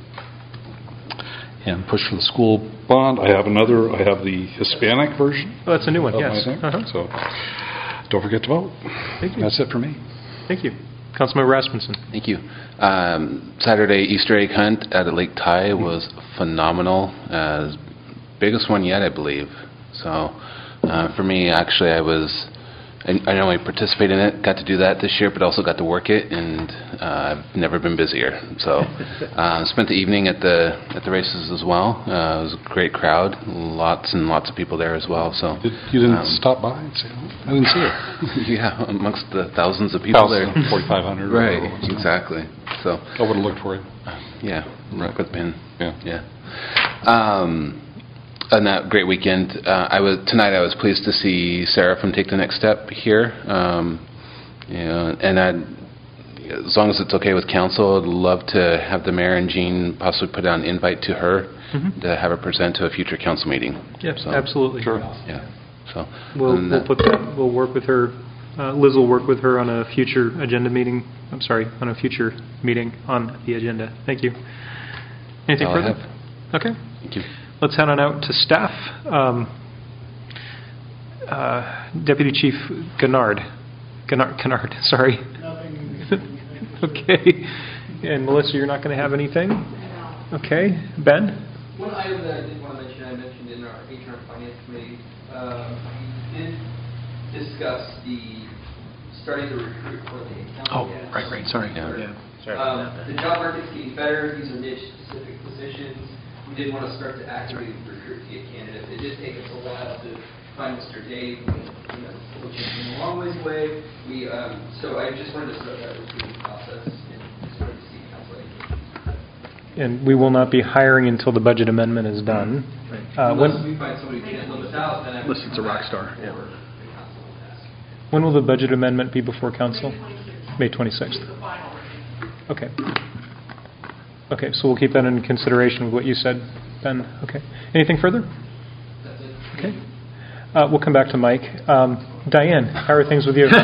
and push for the school bond. I have another. I have the Hispanic version. Oh, that's a new one. of Yes. my thing. Uh-huh. So don't forget to vote. Thank you. That's it for me. Thank you. Councilmember Rasmussen. Thank you. Um, Saturday Easter egg hunt at Lake Ty was phenomenal. Uh, biggest one yet, I believe. So uh, for me, actually, I was. I, I know I participated in it, got to do that this year, but also got to work it, and uh, I've never been busier. So uh, spent the evening at the at the races as well. Uh, it was a great crowd, lots and lots of people there as well. So Did, you didn't um, stop by and say, oh, I didn't see it. yeah, amongst the thousands of people there. forty-five hundred. Right, exactly. So I would have looked for you. Yeah, right with pin. Yeah. Yeah. Um, on that great weekend, uh, I was tonight. I was pleased to see Sarah from Take the Next Step here. Um, you know, and I, as long as it's okay with council, I'd love to have the mayor and Jean possibly put out an invite to her Mhm. to have her present to a future council meeting. Yes, So, absolutely. Sure. Yeah. So We'll, other than we'll that- put that, we'll work with her, uh, Liz will work with her on a future agenda meeting, I'm sorry, on a future meeting on the agenda. Thank you. Anything All I further? have. Okay. Thank you. Let's head on out to staff. Um, uh, Deputy Chief Gennard. Gennard, Gennard, sorry. Okay. And Melissa, you're not going to have anything? Okay. Ben? One item that I did want to mention, I mentioned in our H R and Finance Committee, um, we did discuss the, starting to recruit for the accounting. Oh, right, right. Sorry. Yeah. Yeah. Sorry Um, about that. The job market's getting better, these are niche-specific positions. We did want to start to actively recruit to get candidates. It did take us a while to find Mister Dave, you know, which is a long ways away. We, um, so I just wanted to start that recruiting process and just wanted to see council engagement. And we will not be hiring until the budget amendment is done. Uh, Unless when, we find somebody who can't live us out, then I would Unless it's a come rock back star, yeah. for the council to ask. when will the budget amendment be before council? May twenty-sixth. Okay. Okay, so we'll keep that in consideration with what you said, Ben. Okay. Anything further? That's it. Okay. Uh, we'll come back to Mike. Um, Diane, how are things with you?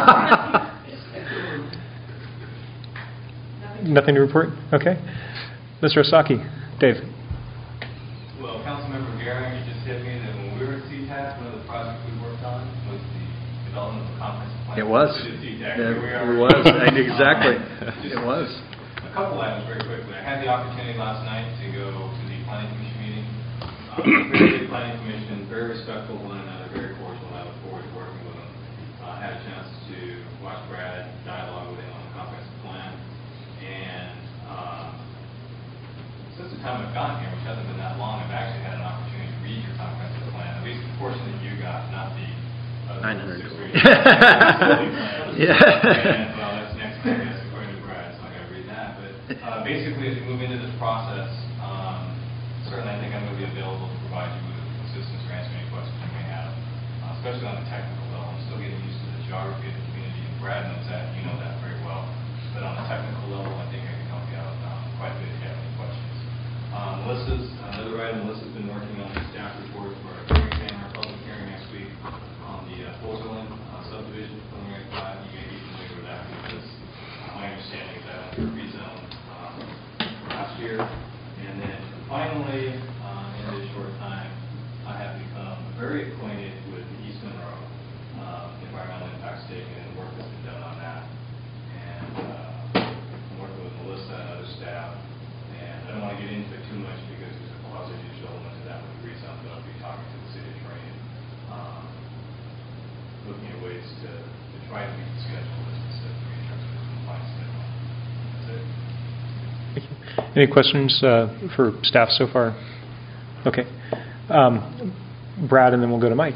Nothing to report? Okay. Mister Osaki, Dave. Well, Councilmember Garing, you just hit me that when we were at C TAC, one of the projects we worked on was the development of a conference plan. It was. We did C TAC. Yeah, Here we are. it was. I knew exactly. Just It was. A couple items very quickly. I had the opportunity last night to go to the planning commission meeting. Um, very good planning commission, very respectful of one another, very cordial, and I look forward to working with them. I uh, had a chance to watch Brad dialogue with him on the comprehensive plan. And um, since the time I've gotten here, which hasn't been that long, I've actually had an opportunity to read your comprehensive plan, at least the portion that you got, not the uh, nine hundred. six readings. Yeah. And, well, that's next, I guess, according to Brad, so I got to read that. But uh, basically, as we move into this process, um, certainly I think I'm going to be available to provide you with assistance or answer any questions you may have, uh, especially on the technical level. I'm still getting used to the geography of the community, and Brad knows that, you know that very well. But on the technical level, I think I can help you out um, quite a bit if you have any questions. Um, Melissa's, another item, Melissa's been working on the staff report for our hearing exam, our public hearing next week on the uh, Portland uh, subdivision preliminary plat. You may be familiar with that because uh, my understanding is that under rezone um, last year. And then finally, um, in this short time, I have become very acquainted with the East Monroe uh, environmental impact statement and the work that's been done on that. And uh, I'm working with Melissa and other staff. And I don't want to get into it too much because there's a quasi-judicial element to that with the rezone. try to meet the schedule as specifically in terms of the compliance deadline. That's it. Any questions uh, for staff so far? Okay. Um, Brad, and then we'll go to Mike.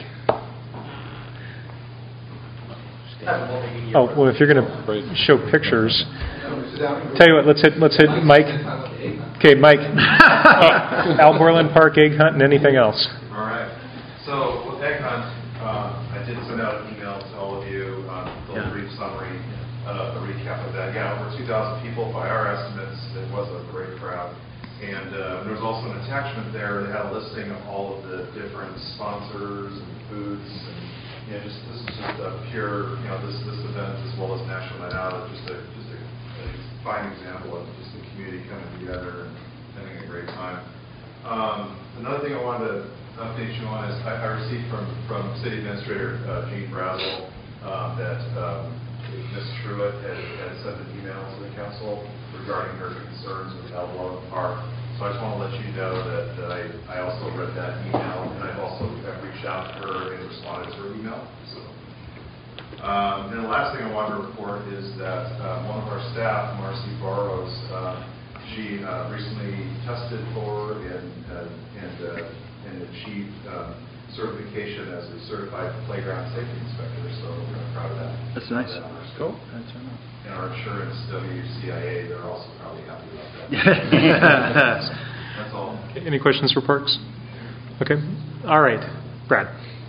Oh, well, if you're going to show pictures, tell you what, let's hit, let's hit Mike. Okay, Mike. Al Borland Park, egg hunt, and anything else. All right. So with egg hunt, uh, I did send out an email to all of you, um, a little brief summary, uh, a recap of that. Yeah, over two thousand people by our estimates. It was a great crowd. And uh, there was also an attachment there that had a listing of all of the different sponsors and foods. And, you know, just, this is just a pure, you know, this this event as well as National Night Out, just a, just a, a fine example of just the community coming together and having a great time. Um, another thing I wanted to update you on is I, I received from, from City Administrator uh, Jean Brazel um, that um, Miz Truitt had, had sent an email to the council regarding her concerns with Al Borland Park. So I just want to let you know that, that I, I also read that email, and I've also I've reached out to her and responded to her email. So, um, and the last thing I want to report is that um, one of our staff, Marcy Barrows, uh, she uh, recently tested for and uh, and uh, and achieved um, certification as a certified playground safety inspector. So we're really proud of that. That's nice. Cool. That's and our insurance W C I A, they're also probably happy about that. That's all. Okay, any questions for Parks? Okay. All right. Brad.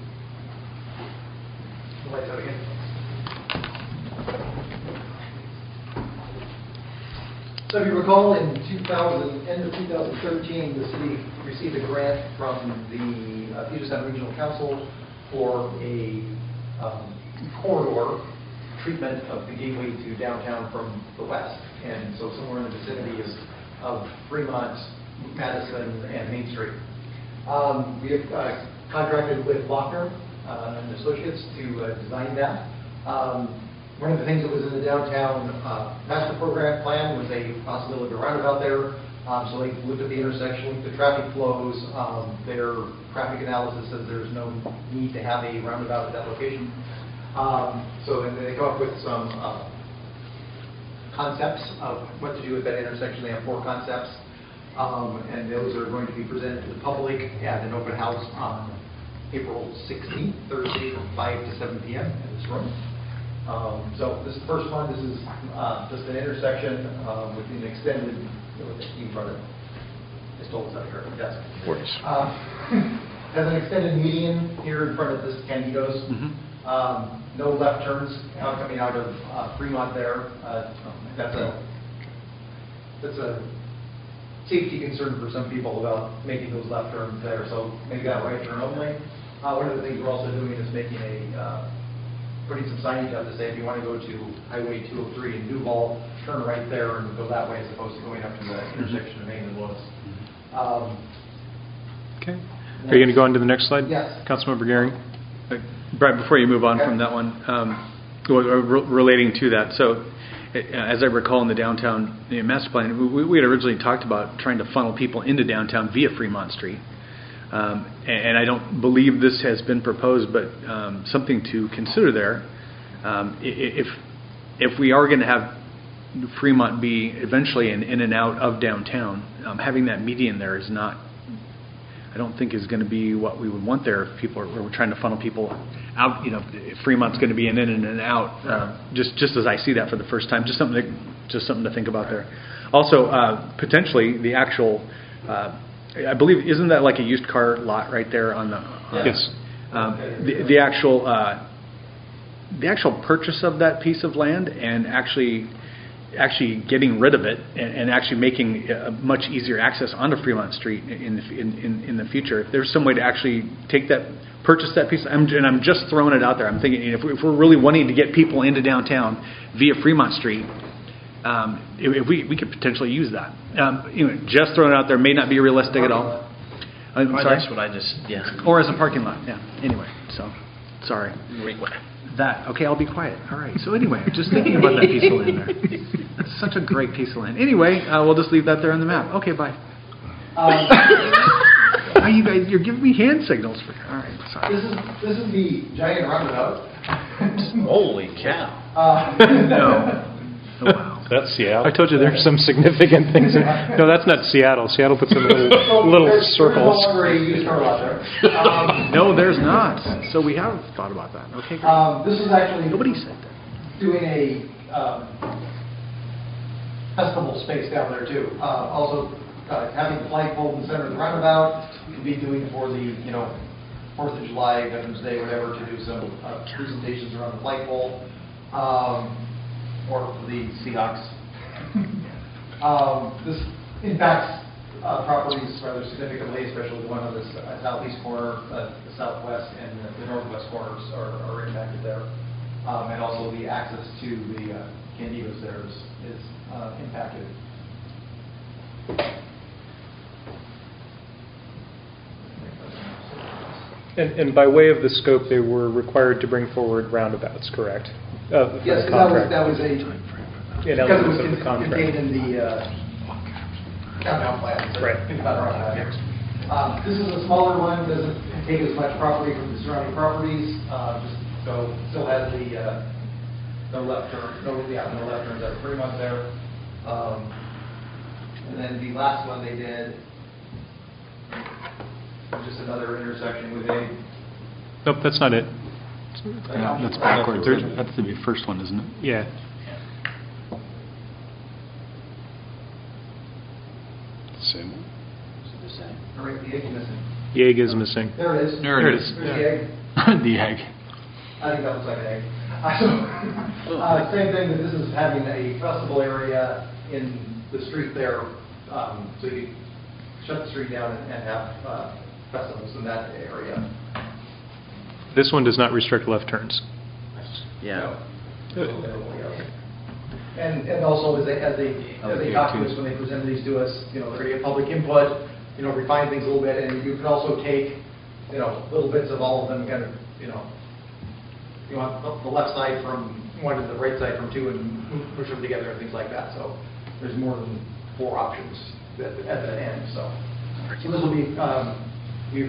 So if you recall, in two thousand, end of two thousand thirteen, the city received a grant from the uh, Puget Sound Regional Council for a um, corridor treatment of the gateway to downtown from the west. And so somewhere in the vicinity of, of Fremont, Madison, and Main Street. Um, we have uh, contracted with Lochner uh, and Associates to uh, design that. Um, one of the things that was in the downtown uh, master program plan was a possibility of a roundabout there. Um, so they looked at the intersection, the traffic flows. Um, their traffic analysis says there's no need to have a roundabout at that location. Um, so then they come up with some uh, concepts of what to do with that intersection. They have four concepts, um, and those are going to be presented to the public at an open house on April sixteenth, Thursday, from five to seven p m in this room. Um, so this is the first one. This is uh, just an intersection uh, with an extended, with the key front of it. I stole this out of here at my desk. Uh, has an extended median here in front of this Candido's. Mm-hmm. Um, no left turns uh, coming out of uh, Fremont there. Uh, that's a that's a safety concern for some people about making those left turns there. So make that right turn only. Uh, one of the things we're also doing is making a uh, putting some signage up to say if you want to go to Highway two oh three in Duval, turn right there and go that way as opposed to going up to the intersection of Main and Lewis. Um, okay. Are you going to go on to the next slide? Yes. Councilmember Gehring. Brad, before you move on from that one, um, well, re- relating to that, so as I recall in the downtown you know, master plan, we, we had originally talked about trying to funnel people into downtown via Fremont Street. Um, and, and I don't believe this has been proposed, but um, something to consider there. Um, if if we are going to have Fremont be eventually an in and out of downtown, um, having that median there is not, I don't think is going to be what we would want there if people are we're trying to funnel people out. You know, if Fremont's going to be an in and an out. Uh, just just as I see that for the first time, just something to, just something to think about there. Also, uh, potentially the actual. Uh, I believe, isn't that like a used car lot right there on the? On, yes. Um, the, the actual uh, the actual purchase of that piece of land and actually actually getting rid of it and, and actually making a much easier access onto Fremont Street in the, in, in, in the future. If there's some way to actually take that, purchase that piece, I'm, and I'm just throwing it out there. I'm thinking if, we, if we're really wanting to get people into downtown via Fremont Street. Um, if we we could potentially use that. Um, you know, just throwing it out there may not be realistic at all. I'm Well, sorry. that's what I just yeah. Or as a parking lot. Yeah. Anyway, so sorry. That okay? I'll be quiet. All right. So anyway, just thinking about that piece of land there. That's such a great piece of land. Anyway, uh, we'll just leave that there on the map. Okay. Bye. Um, Now you guys, you're giving me hand signals. For, all right, sorry. This is, this is the giant roundabout. Holy cow. Uh, No. Oh, wow. That's Seattle. I told you there's some significant things. In, no, that's not Seattle. Seattle puts in little, So little there's- circles. There's no longer a used car lot there. Um, No, there's not. So we have thought about that. Okay, great. Um, this is actually. Nobody said that. Doing a, um, festival space down there too. Uh, also, uh, having the flagpole in the center of the roundabout, we'll be doing for the, you know, Fourth of July, Veterans Day, whatever, to do some, uh, presentations around the flagpole, um, or for the Seahawks. Um, this impacts, uh, properties rather significantly, especially the one on the s- uh, southeast corner, uh, the southwest and the- the northwest corners are, are impacted there. Um, and also the access to the, uh, candidas there is, is, uh, impacted. And, and by way of the scope, they were required to bring forward roundabouts, correct? Uh, for Yes, the that was, contract. that was a, In because it was elements of the con- contract. contained in the, uh, countdown plan. so Right. think about it around that. Um, this is a smaller one, doesn't take as much property from the surrounding properties, uh, just, so, still has the, uh, no left turn, no, yeah, no left turns at Fremont there. Um, and then the last one they did, was just another intersection with a, Nope, that's not it. That's backwards. There's, that's the first one, isn't it? Yeah. Same one. all right, the egg missing. Yeg is missing. There it is. There it is. There's the egg. The egg. I think that looks like an egg. Uh, Same thing, that this is having a festival area in the street there, um, so you shut the street down and and have uh, festivals in that area. This one does not restrict left turns. Yeah. And, and also, as they, as they, as they talk to us, when they presented these to us, you know, they're going to get public input, you know, refine things a little bit, and you can also take, you know, little bits of all of them, kind of, you know, you want the the left side from one and the right side from two, and push them together and things like that. So there's more than four options at, at the end. So, so this will be, um, we've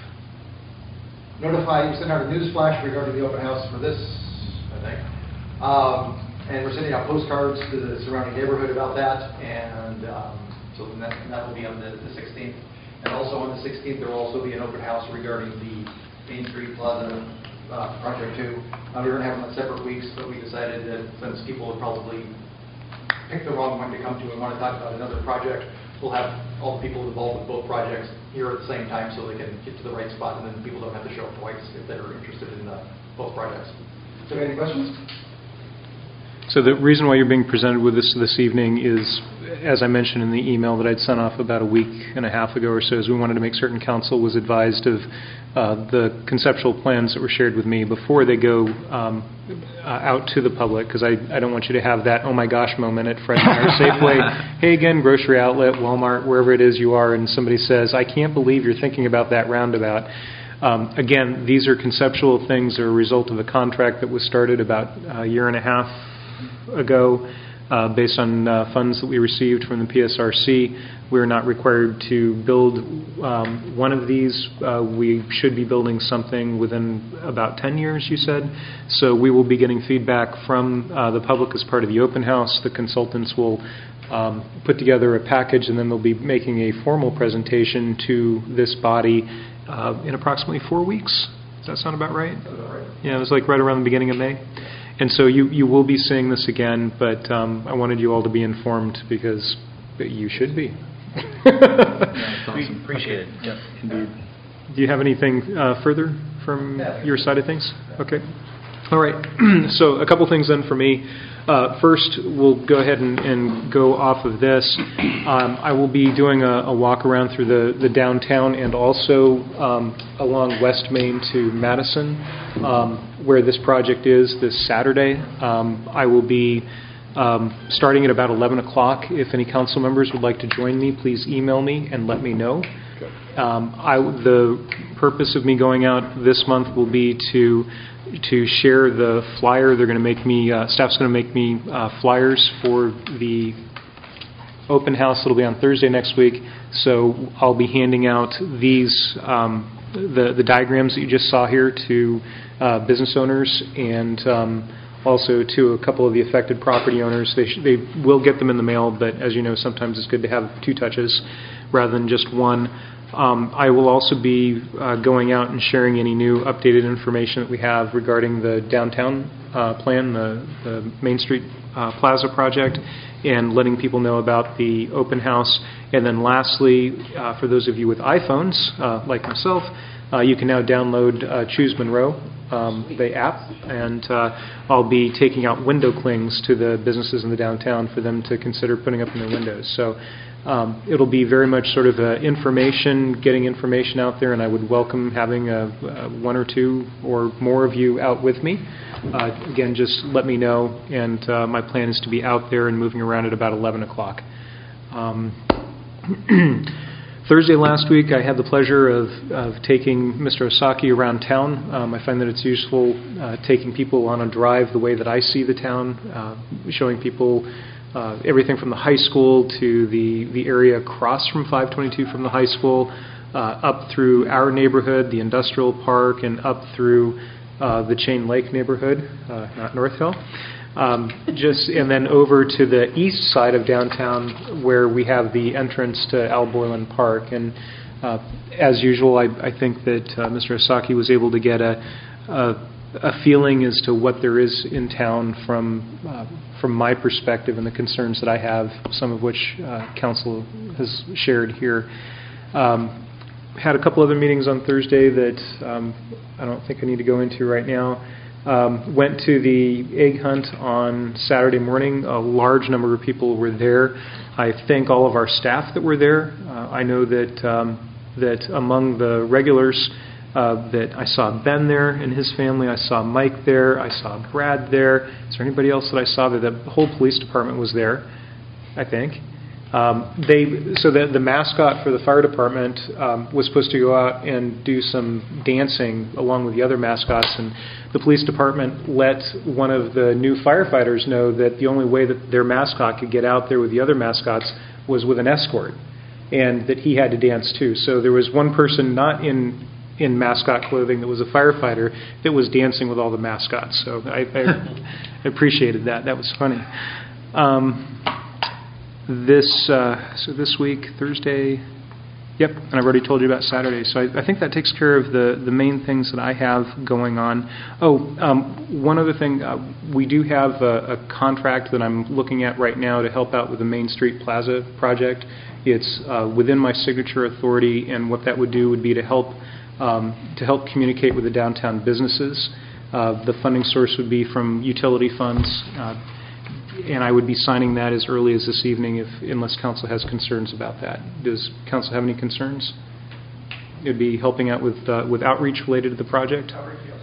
notified, we sent out a news flash regarding the open house for this, I think. Um, and we're sending out postcards to the surrounding neighborhood about that, and um, so then that, that will be on the, the sixteenth. And also on the sixteenth, there will also be an open house regarding the Main Street Plaza uh, project too. Uh, we were going to have them on separate weeks, but we decided that since people would probably pick the wrong one to come to and want to talk about another project, we'll have all the people involved with both projects here at the same time so they can get to the right spot, and then people don't have to show up twice if they're interested in uh, both projects. So any questions? So the reason why you're being presented with this this evening is, as I mentioned in the email that I'd sent off about a week and a half ago or so, is we wanted to make certain council was advised of uh, the conceptual plans that were shared with me before they go um, uh, out to the public, because I, I don't want you to have that oh my gosh moment at Fred Meyer Safeway, hey again, grocery outlet, Walmart, wherever it is you are, and somebody says, I can't believe you're thinking about that roundabout. Um, again, these are conceptual things. They're a result of a contract that was started about a year and a half ago uh, based on uh, funds that we received from the P S R C. We're not required to build um, one of these. Uh, we should be building something within about ten years, you said. So we will be getting feedback from uh, the public as part of the open house. The consultants will um, put together a package, and then they'll be making a formal presentation to this body uh, in approximately four weeks. Does that sound about right? Yeah, it was like right around the beginning of May. And so you, you will be seeing this again, but um, I wanted you all to be informed because you should be. We appreciate it. Yep. Indeed. Do you have anything uh, further from your side of things? Okay. All right. So a couple things then for me. Uh, first, we'll go ahead and, and go off of this. Um, I will be doing a, a walk around through the, the downtown and also um, along West Main to Madison, um, where this project is this Saturday. Um, I will be um, starting at about eleven o'clock. If any council members would like to join me, please email me and let me know. Um, I, the purpose of me going out this month will be to to share the flyer. They're going to make me, uh, staff's going to make me uh, flyers for the open house. It'll be on Thursday next week. So I'll be handing out these, um, the, the diagrams that you just saw here to uh, business owners and um, also to a couple of the affected property owners. They, sh- they will get them in the mail, but as you know, sometimes it's good to have two touches rather than just one. Um, I will also be uh, going out and sharing any new updated information that we have regarding the downtown uh, plan, the, the Main Street uh, Plaza project, and letting people know about the open house. And then lastly, uh, for those of you with iPhones, uh, like myself, uh, you can now download uh, Choose Monroe, um, the app, and uh, I'll be taking out window clings to the businesses in the downtown for them to consider putting up in their windows. So um, it'll be very much sort of uh, information, getting information out there, and I would welcome having a, a one or two or more of you out with me. Uh, again, just let me know, and uh, my plan is to be out there and moving around at about eleven o'clock. Um, Thursday last week, I had the pleasure of, of taking Mister Osaki around town. Um, I find that it's useful uh, taking people on a drive the way that I see the town, uh, showing people uh, everything from the high school to the, the area across from five twenty-two from the high school, uh, up through our neighborhood, the industrial park, and up through uh, the Chain Lake neighborhood, uh, not North Hill. Um, just and then over to the east side of downtown where we have the entrance to Al Borland Park. And uh, as usual, I, I think that uh, Mister Osaki was able to get a, a, a feeling as to what there is in town from uh, from my perspective and the concerns that I have, some of which uh, council has shared here. Um, had a couple other meetings on Thursday that um, I don't think I need to go into right now. Um, went to the egg hunt on Saturday morning. A large number of people were there. I thank all of our staff that were there. Uh, I know that um, that among the regulars, uh, that I saw Ben there and his family. I saw Mike there. I saw Brad there. Is there anybody else that I saw there? The whole police department was there, I think. Um, they so the, the mascot for the fire department um, was supposed to go out and do some dancing along with the other mascots, and the police department let one of the new firefighters know that the only way that their mascot could get out there with the other mascots was with an escort, and that he had to dance too. So there was one person not in in mascot clothing that was a firefighter that was dancing with all the mascots. So I, I appreciated that. That was funny. Um, This uh, so this week, Thursday, yep, and I've already told you about Saturday. So I, I think that takes care of the, the main things that I have going on. Oh, um, one other thing, uh, we do have a, a contract that I'm looking at right now to help out with the Main Street Plaza project. It's uh, within my signature authority, and what that would do would be to help um, to help communicate with the downtown businesses. Uh, the funding source would be from utility funds. Uh, And I would be signing that as early as this evening, if unless council has concerns about that. Does council have any concerns? It would be helping out with uh, with outreach related to the project? Outreach, yes.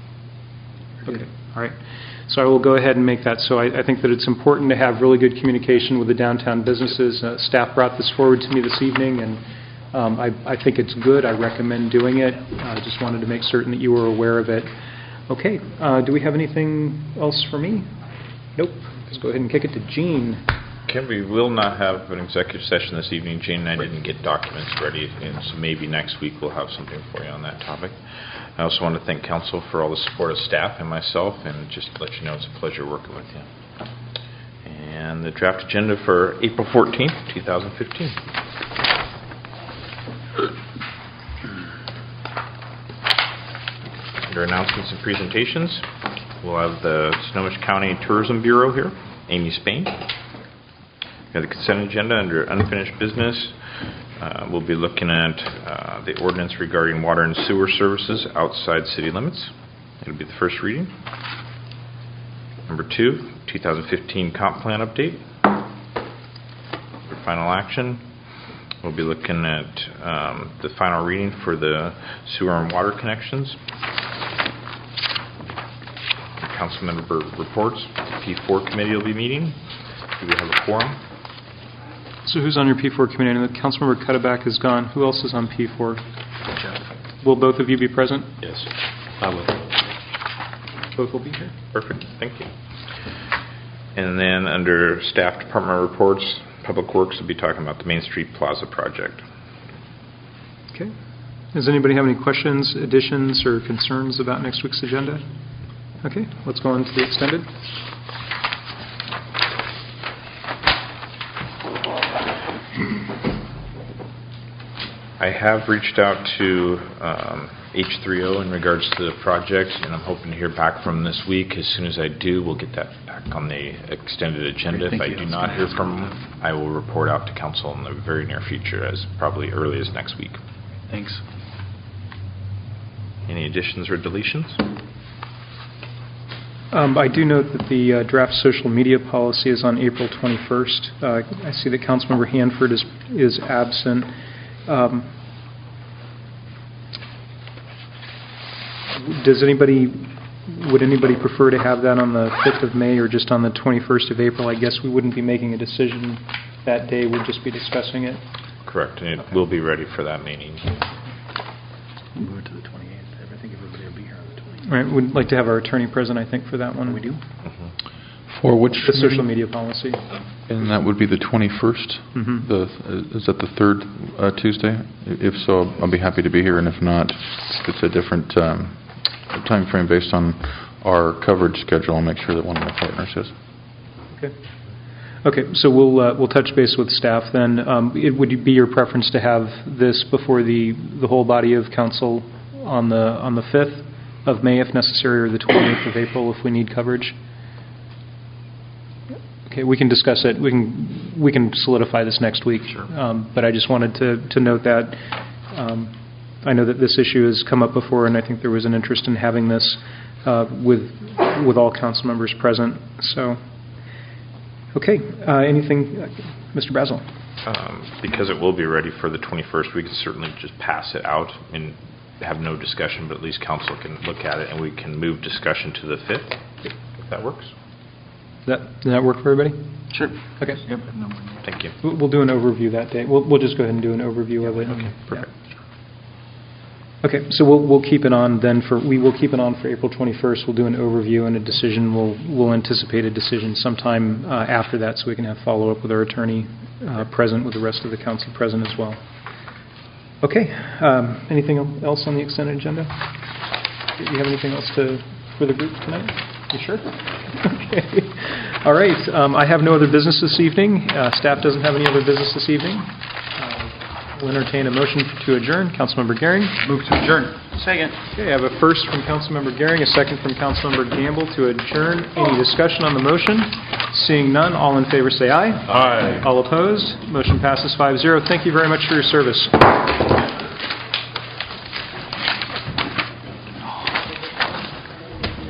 Okay, all right. So I will go ahead and make that. So I, I think that it's important to have really good communication with the downtown businesses. Uh, staff brought this forward to me this evening, and um, I, I think it's good. I recommend doing it. I uh, just wanted to make certain that you were aware of it. Okay, uh, do we have anything else for me? Nope. Let's go ahead and kick it to Gene. Ken, we will not have an executive session this evening. Jane and I didn't get documents ready, and so maybe next week we'll have something for you on that topic. I also want to thank council for all the support of staff and myself, and just to let you know it's a pleasure working with you. And the draft agenda for April fourteenth, twenty fifteen. Under announcements and presentations, we'll have the Snohomish County Tourism Bureau here, Amy Spain. We have the consent agenda under unfinished business. Uh, we'll be looking at uh, the ordinance regarding water and sewer services outside city limits. It'll be the first reading. Number two, twenty fifteen comp plan update. For final action, we'll be looking at um, the final reading for the sewer and water connections. Council member reports. P four committee will be meeting. Do we have a quorum? So who's on your P four committee? I know that Councilmember Cutterback is gone. Who else is on P four? Will both of you be present? Yes, I will. Both will be here. Perfect. Thank you. And then under staff department reports, Public Works will be talking about the Main Street Plaza project. Okay. Does anybody have any questions, additions, or concerns about next week's agenda? Okay, let's go on to the extended. I have reached out to um, H three O in regards to the project, and I'm hoping to hear back from them this week. As soon as I do, we'll get that back on the extended agenda. If I do not hear from them, I will report out to council in the very near future, as probably early as next week. Thanks. Any additions or deletions? Um, I do note that the uh, draft social media policy is on April twenty-first. Uh, I see that Councilmember Hanford is is absent. Um, does anybody, would anybody prefer to have that on the fifth of May or just on the twenty-first of April? I guess we wouldn't be making a decision that day. We'd just be discussing it. Correct, and it okay. will be ready for that meeting. Move it to the twenty-eighth. I think everybody will be here on the twenty-eighth. All right, we'd like to have our attorney present, I think, for that one. We do? Mm-hmm. For which? The social media policy. And that would be the twenty-first? Mm-hmm. The, is that the third uh, Tuesday? If so, I'll be happy to be here, and if not, if it's a different um, time frame based on our coverage schedule, I'll make sure that one of my partners is. Okay. Okay, so we'll uh, we'll touch base with staff then. Um, it would be your preference to have this before the the whole body of council on the on the fifth of May, if necessary, or the twenty-eighth of April, if we need coverage? Okay, we can discuss it. We can we can solidify this next week. Sure. Um, but I just wanted to to note that um, I know that this issue has come up before, and I think there was an interest in having this uh, with with all council members present. So, okay, uh, anything, uh, Mister Brazel? Um, because it will be ready for the twenty-first, we can certainly just pass it out and have no discussion, but at least council can look at it, and we can move discussion to the fifth, if that works. Does that, does that work for everybody? Sure. Okay. Yep. Thank you. We'll we'll do an overview that day. We'll we'll just go ahead and do an overview of it. Okay, perfect. Yeah. Okay, so we'll we'll keep it on then for we will keep it on for April twenty-first. We'll do an overview and a decision. We'll we'll anticipate a decision sometime uh, after that, so we can have follow up with our attorney uh, present, with the rest of the council present as well. Okay. Um, anything else on the extended agenda? Do you have anything else to for the group tonight? You sure? Okay. All right. Um, I have no other business this evening. Uh, staff doesn't have any other business this evening. Uh, we'll entertain a motion to adjourn. Councilmember Gehring. Move to adjourn. Second. Okay, I have a first from Councilmember Gehring, a second from Councilmember Gamble to adjourn. Any discussion on the motion? Seeing none, all in favor say aye. Aye. All opposed? Motion passes five zero. Thank you very much for your service.